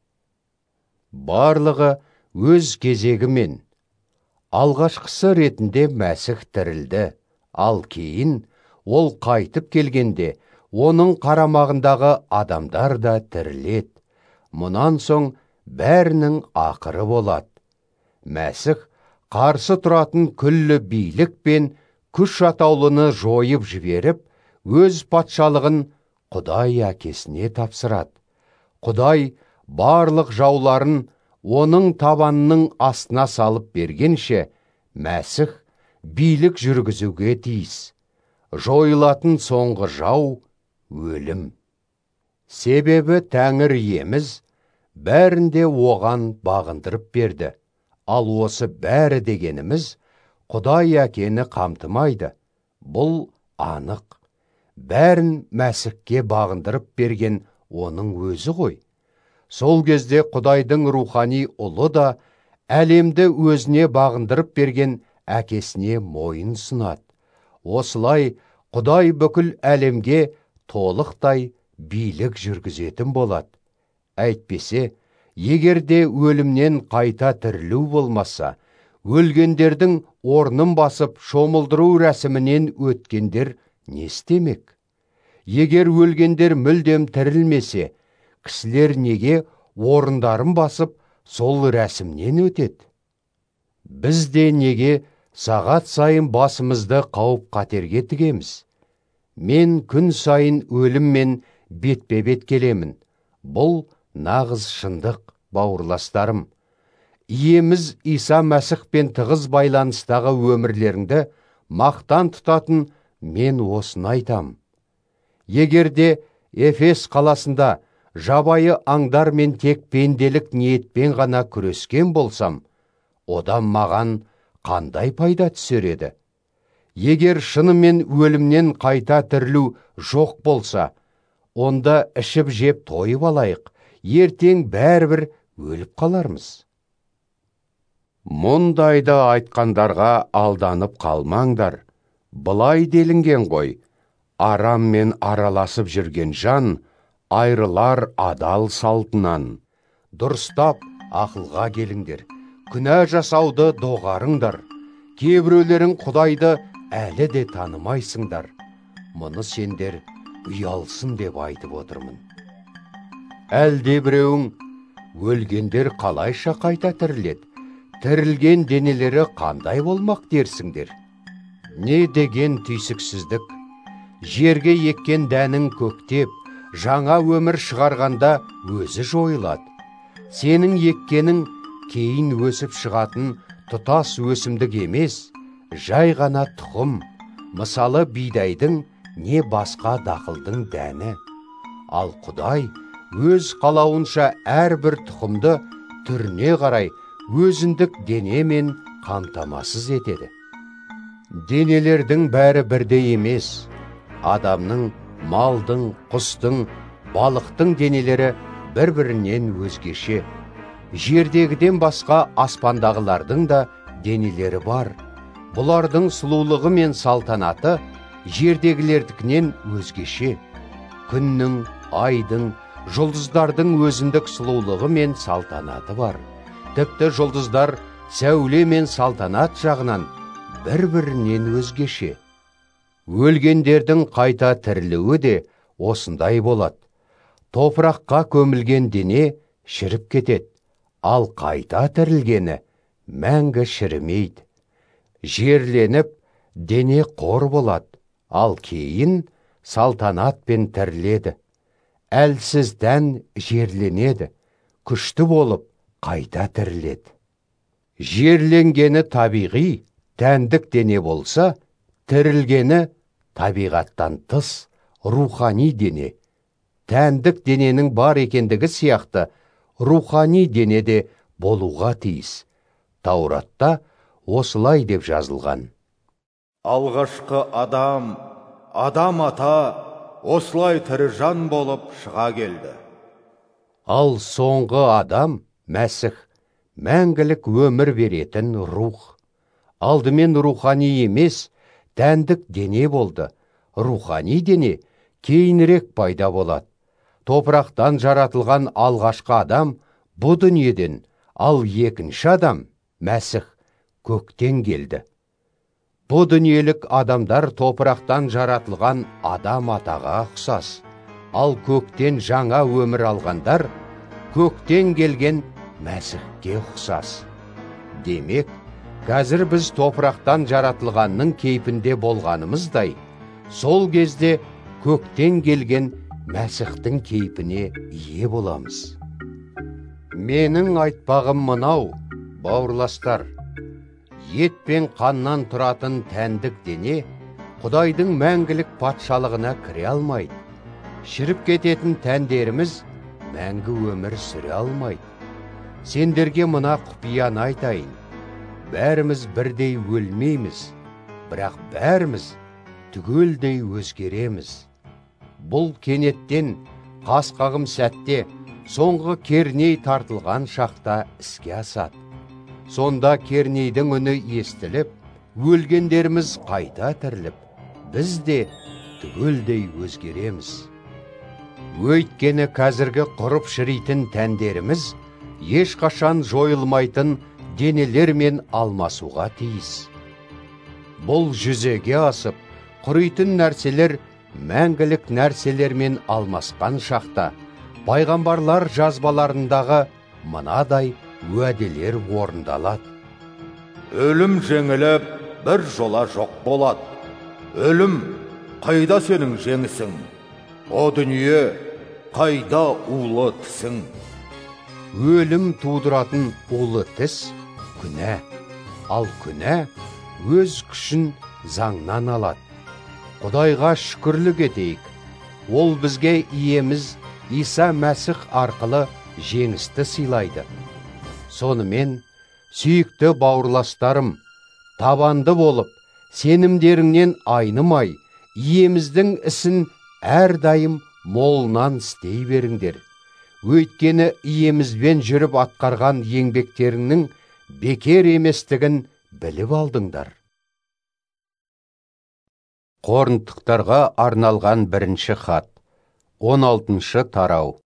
Барлығы өз кезегімен. Алғашқысы ретінде Мәсіх тірілді, ал кейін ол қайтып келгенде, оның қарамағындағы адамдар да тіріледі. Мұнан соң бәрінің ақыры болады. Мәсіх қарсы тұратын күллі билік пен күш атаулыны жойып жіберіп, өз патшалығын Құдай әкесіне тапсырады. Құдай барлық жауларын оның табанының астына салып бергенше, Мәсіх билік жүргізуге тиіс. Жойылатын соңғы жау өлім. Себебі Тәңір иеміз бәрінде оған бағындырып берді. Ал осы бәрі дегеніміз Құдай әкені қамтымайды. Бұл анық. Бәрін Мәсіхке бағындырып берген оның өзі ғой. Сол кезде Құдайдың рухани ұлы да әлемді өзіне бағындырып берген әкесіне мойын сұнады. Осылай Құдай бүкіл әлемге толықтай билік жүргізетін болады. Әйтпесе, егерде өлімнен қайта тірілу болмаса, өлгендердің орнын басып шомылдыру рәсімінен өткендер не істемек? Егер өлгендер мүлдем тірілмесе, кісілер неге орындарын басып сол рәсімнен өтеді? Біз де неге сағат сайын басымызды қауіп қатерге тігеміз? Мен күн сайын өліммен бетпе-бет келемін. Бұл нағыз шындық, бауырластарым. Иеміз Иса Мәсіхпен тығыз байланыстағы өмірлеріңді мақтан тұтатын мен осыны айтам. Егерде Эфес қаласында жабайы аңдар мен тек пенделік ниетпен ғана күрескен болсам, одан маған қандай пайда түсер еді? Егер шынымен өлімнен қайта тірілу жоқ болса, онда ішіп жеп тойып алайық, ертең бәрібір өліп қалармыз. Мұндайды айтқандарға алданып қалмаңдар. Былай делінген ғой, араммен араласып жүрген жан айрылар адал салтынан. Дұрыстап ақылға келіңдер, күнә жасауды доғарыңдар. Кейбіреулерің Құдайды әлі де танымайсыңдар. Мұны сендер ұялсын деп айтып отырмын. Әлде біреуің, өлгендер қалайша қайта тіріледі? Тірілген денелері қандай болмақ дерсіңдер? Не деген түйсіксіздік? Жерге еккен дәнің көктеп, жаңа өмір шығарғанда өзі жойылады. Сенің еккенің кейін өсіп шығатын тұтас өсімдік емес, жай ғана тұқым, мысалы бидайдың не басқа дақылдың дәні. Ал Құдай өз қалауынша әрбір тұқымды түріне қарай өзіндік денемен қамтамасыз етеді. Денелердің бәрі бірдей емес. Адамның, малдың, құстың, балықтың денелері бір-бірінен өзгеше. Жердегіден басқа аспандағылардың да денелері бар. Бұлардың сұлулығы мен салтанаты жердегілердікінен өзгеше. Күннің, айдың, жұлдыздардың өзіндік сұлулығы мен салтанаты бар. Тіпті жұлдыздар сәуле мен салтанат жағынан бір-бірінен өзгеше. Өлгендердің қайта тірілуі де осындай болады. Топыраққа көмілген дене шіріп кетеді, ал қайта тірілгені мәңгі шірімейді. Жерленіп, дене қор болады, ал кейін салтанатпен тіріледі. Әлсіз тән жерленеді, күшті болып қайта тіріледі. Жерленгені табиғи, тәндік дене болса, тірілгені табиғаттан тыс, рухани дене. Тәндік дененің бар екендігі сияқты, рухани дене де болуға тиіс. Тауратта осылай деп жазылған. Алғашқы адам, адам ата, осылай тірі жан болып шыға келді. Ал соңғы адам, Мәсіх, мәңгілік өмір беретін рух. Алдымен рухани емес, тәндік дене болды. Рухани дене кейінірек пайда болады. Топырақтан жаратылған алғашқы адам бұ дүниеден, ал екінші адам, Мәсіх, көктен келді. Бұ дүниелік адамдар топырақтан жаратылған адам атаға ұқсас. Ал көктен жаңа өмір алғандар көктен келген Мәсіхке ұқсас. Демек, қазір біз топырақтан жаратылғанның кейпінде болғанымыздай, сол кезде көктен келген Мәсіхтің кейпіне ие боламыз. Менің айтпағым мынау, бауырластар, ет пен қаннан тұратын тәндік дене Құдайдың мәңгілік патшалығына кіре алмайды. Шіріп кететін тәндеріміз мәңгі өмір сүре алмайды. Сендерге мына құпияны айтайын. Бәріміз бірдей өлмейміз, бірақ бәріміз түгелдей өзгереміз. Бұл кенеттен қасқағым сәтте соңғы керней тартылған шақта іске асады. Сонда кернейдің үні естіліп, өлгендеріміз қайта тіріліп, біз де түгелдей өзгереміз. Өйткені қазіргі құрып шіритін тәндеріміз ешқашан жойылмайтын денелермен алмасуға тиіс. Бұл жүзеге асып, құритын нәрселер мәңгілік нәрселермен алмасқан шақта, пайғамбарлар жазбаларындағы мынадай уәделер орындалады. Өлім жеңіліп, бір жола жоқ болады. Өлім, қайда сенің жеңісің? О дүние, қайда улы тісің? Өлім тудыратын улы тіс күнә, ал күнә өз күшін заңнан алады. Құдайға шүкірлік етейік. ол бізге иеміз Иса Мәсіх арқылы жеңісті сыйлайды. Сонымен, сүйікті бауырластарым, табанды болып, сенімдеріңнен айнымай, иеміздің ісін әрдайым молынан істей беріңдер. Өйткені иемізбен жүріп атқарған еңбектеріңнің бекер еместігін біліп алдыңдар. Коринттықтарға арналған бірінші хат, он алтыншы тарау.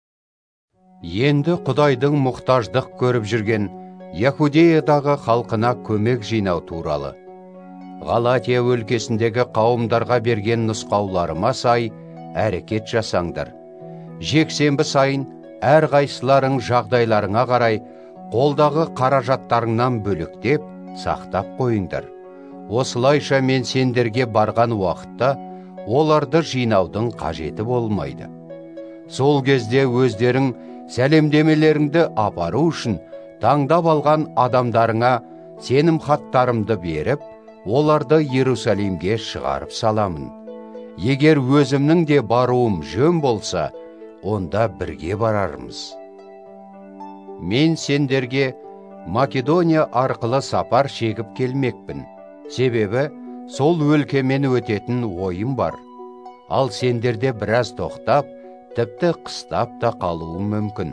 Енді Құдайдың мұқтаждық көріп жүрген Яһудеядағы халқына көмек жинау туралы. Галатия өлкесіндегі қауымдарға берген нұсқауларыма сай әрекет жасаңдар. Жексенбі сайын әрқайсыларың жағдайларыңа қарай қолдағы қаражаттарыңнан бөліктеп сақтап қойыңдар. Осылайша мен сендерге барған уақытта оларды жинаудың қажеті болмайды. Сол кезде өздерің сәлемдемелеріңді апару үшін таңдап алған адамдарыңа сенім хаттарымды беріп, оларды Иерусалимге шығарып саламын. Егер өзімнің де баруым жөн болса, онда бірге барармыз. Мен сендерге Македония арқылы сапар шегіп келмекпін. Себебі, сол өлкемен өтетін ойым бар. Ал сендерде біраз тоқтап, тіпті қыстап та қалуым мүмкін.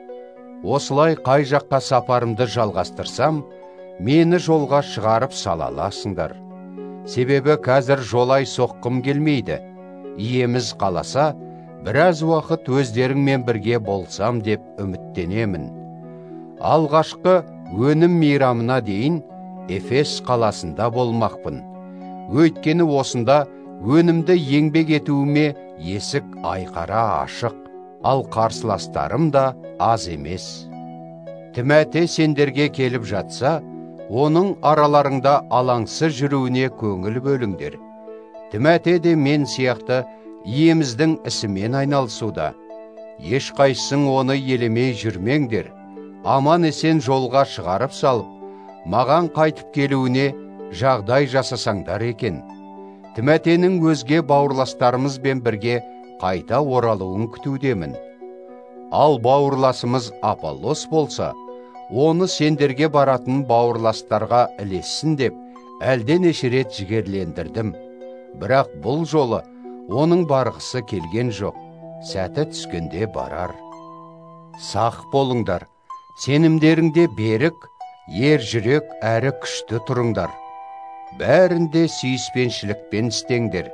Осылай қай жаққа сапарымды жалғастырсам, мені жолға шығарып салаласыңдар. Себебі қазір жолай соққым келмейді. Иеміз қаласа, біраз уақыт өздеріңмен бірге болсам деп үміттенемін. Алғашқы өнім мейрамына дейін Эфес қаласында болмақпын. Өйткені осында өнімді еңбек етуіме есік айқара ашық, ал қарсыластарым да аз емес. Тимофей сендерге келіп жатса, оның араларыңда алаңсыз жүруіне көңіл бөліңдер. Тимофей де мен сияқты иеміздің ісімен айналысуда. Ешқайсың оны елемей жүрмеңдер. Аман есен жолға шығарып салып, маған қайтып келуіне жағдай жасасаңдар екен. Тимофейнің өзге бауырластарымызбен бірге қайта оралуын күтудемін. Ал бауырласымыз Аполлос болса, оны сендерге баратын бауырластарға ілессін деп, әлденеше рет жігерлендірдім. Бірақ бұл жолы оның барғысы келген жоқ, сәті түскенде барар. Сақ болыңдар, сенімдеріңде берік, ер жүрек әрі күшті тұрыңдар. Бәрінде сүйіспеншілікпен істеңдер.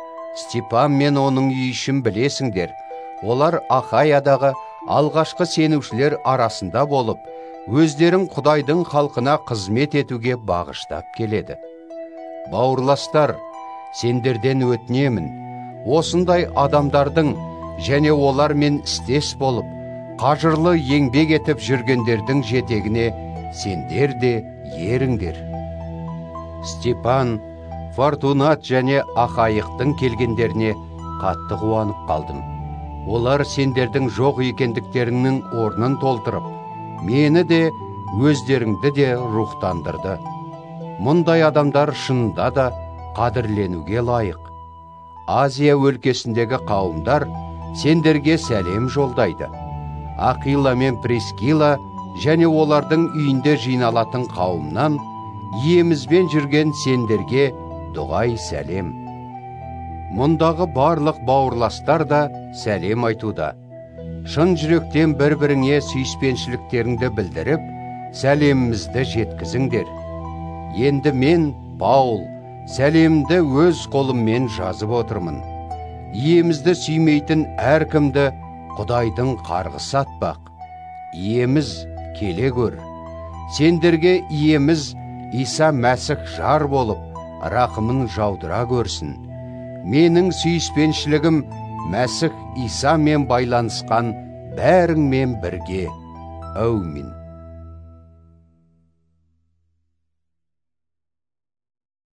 Степан мен оның үй ішін білесіңдер. Олар Ахаядағы алғашқы сенушілер арасында болып, өздерін Құдайдың халқына қызмет етуге бағыштап келеді. Бауырластар, сендерден өтінемін, осындай адамдардың және олармен істес болып, қажырлы еңбек етіп жүргендердің жетегіне сендер де еріңдер. Степан, Фортунат және Ахайықтың келгендеріне қатты қуанып қалдым. Олар сендердің жоқ екендіктеріңнің орнын толтырып, мені де, өздеріңді де рухтандырды. Мұндай адамдар шынында да қадірленуге лайық. Азия өлкесіндегі қауымдар сендерге сәлем жолдайды. Ақила мен Прискила және олардың үйінде жиналатын қауымнан иемізбен жүрген сендерге дұғай сәлем. Мұндағы барлық бауырластар да сәлем айтуда. Шын жүректен бір-біріңе сүйіспеншіліктеріңді білдіріп, сәлемімізді жеткізіңдер. Енді мен, Паул, сәлемді өз қолыммен жазып отырмын. Иемізді сүймейтін әркімді Құдайдың қарғысы атпақ. Иеміз келе көр. Сендерге иеміз Иса Мәсіх жар болып, рақымын жаудыра көрсін. Менің сүйіспеншілігім Мәсіх Исамен байланысқан бәріңмен бірге. Әумин.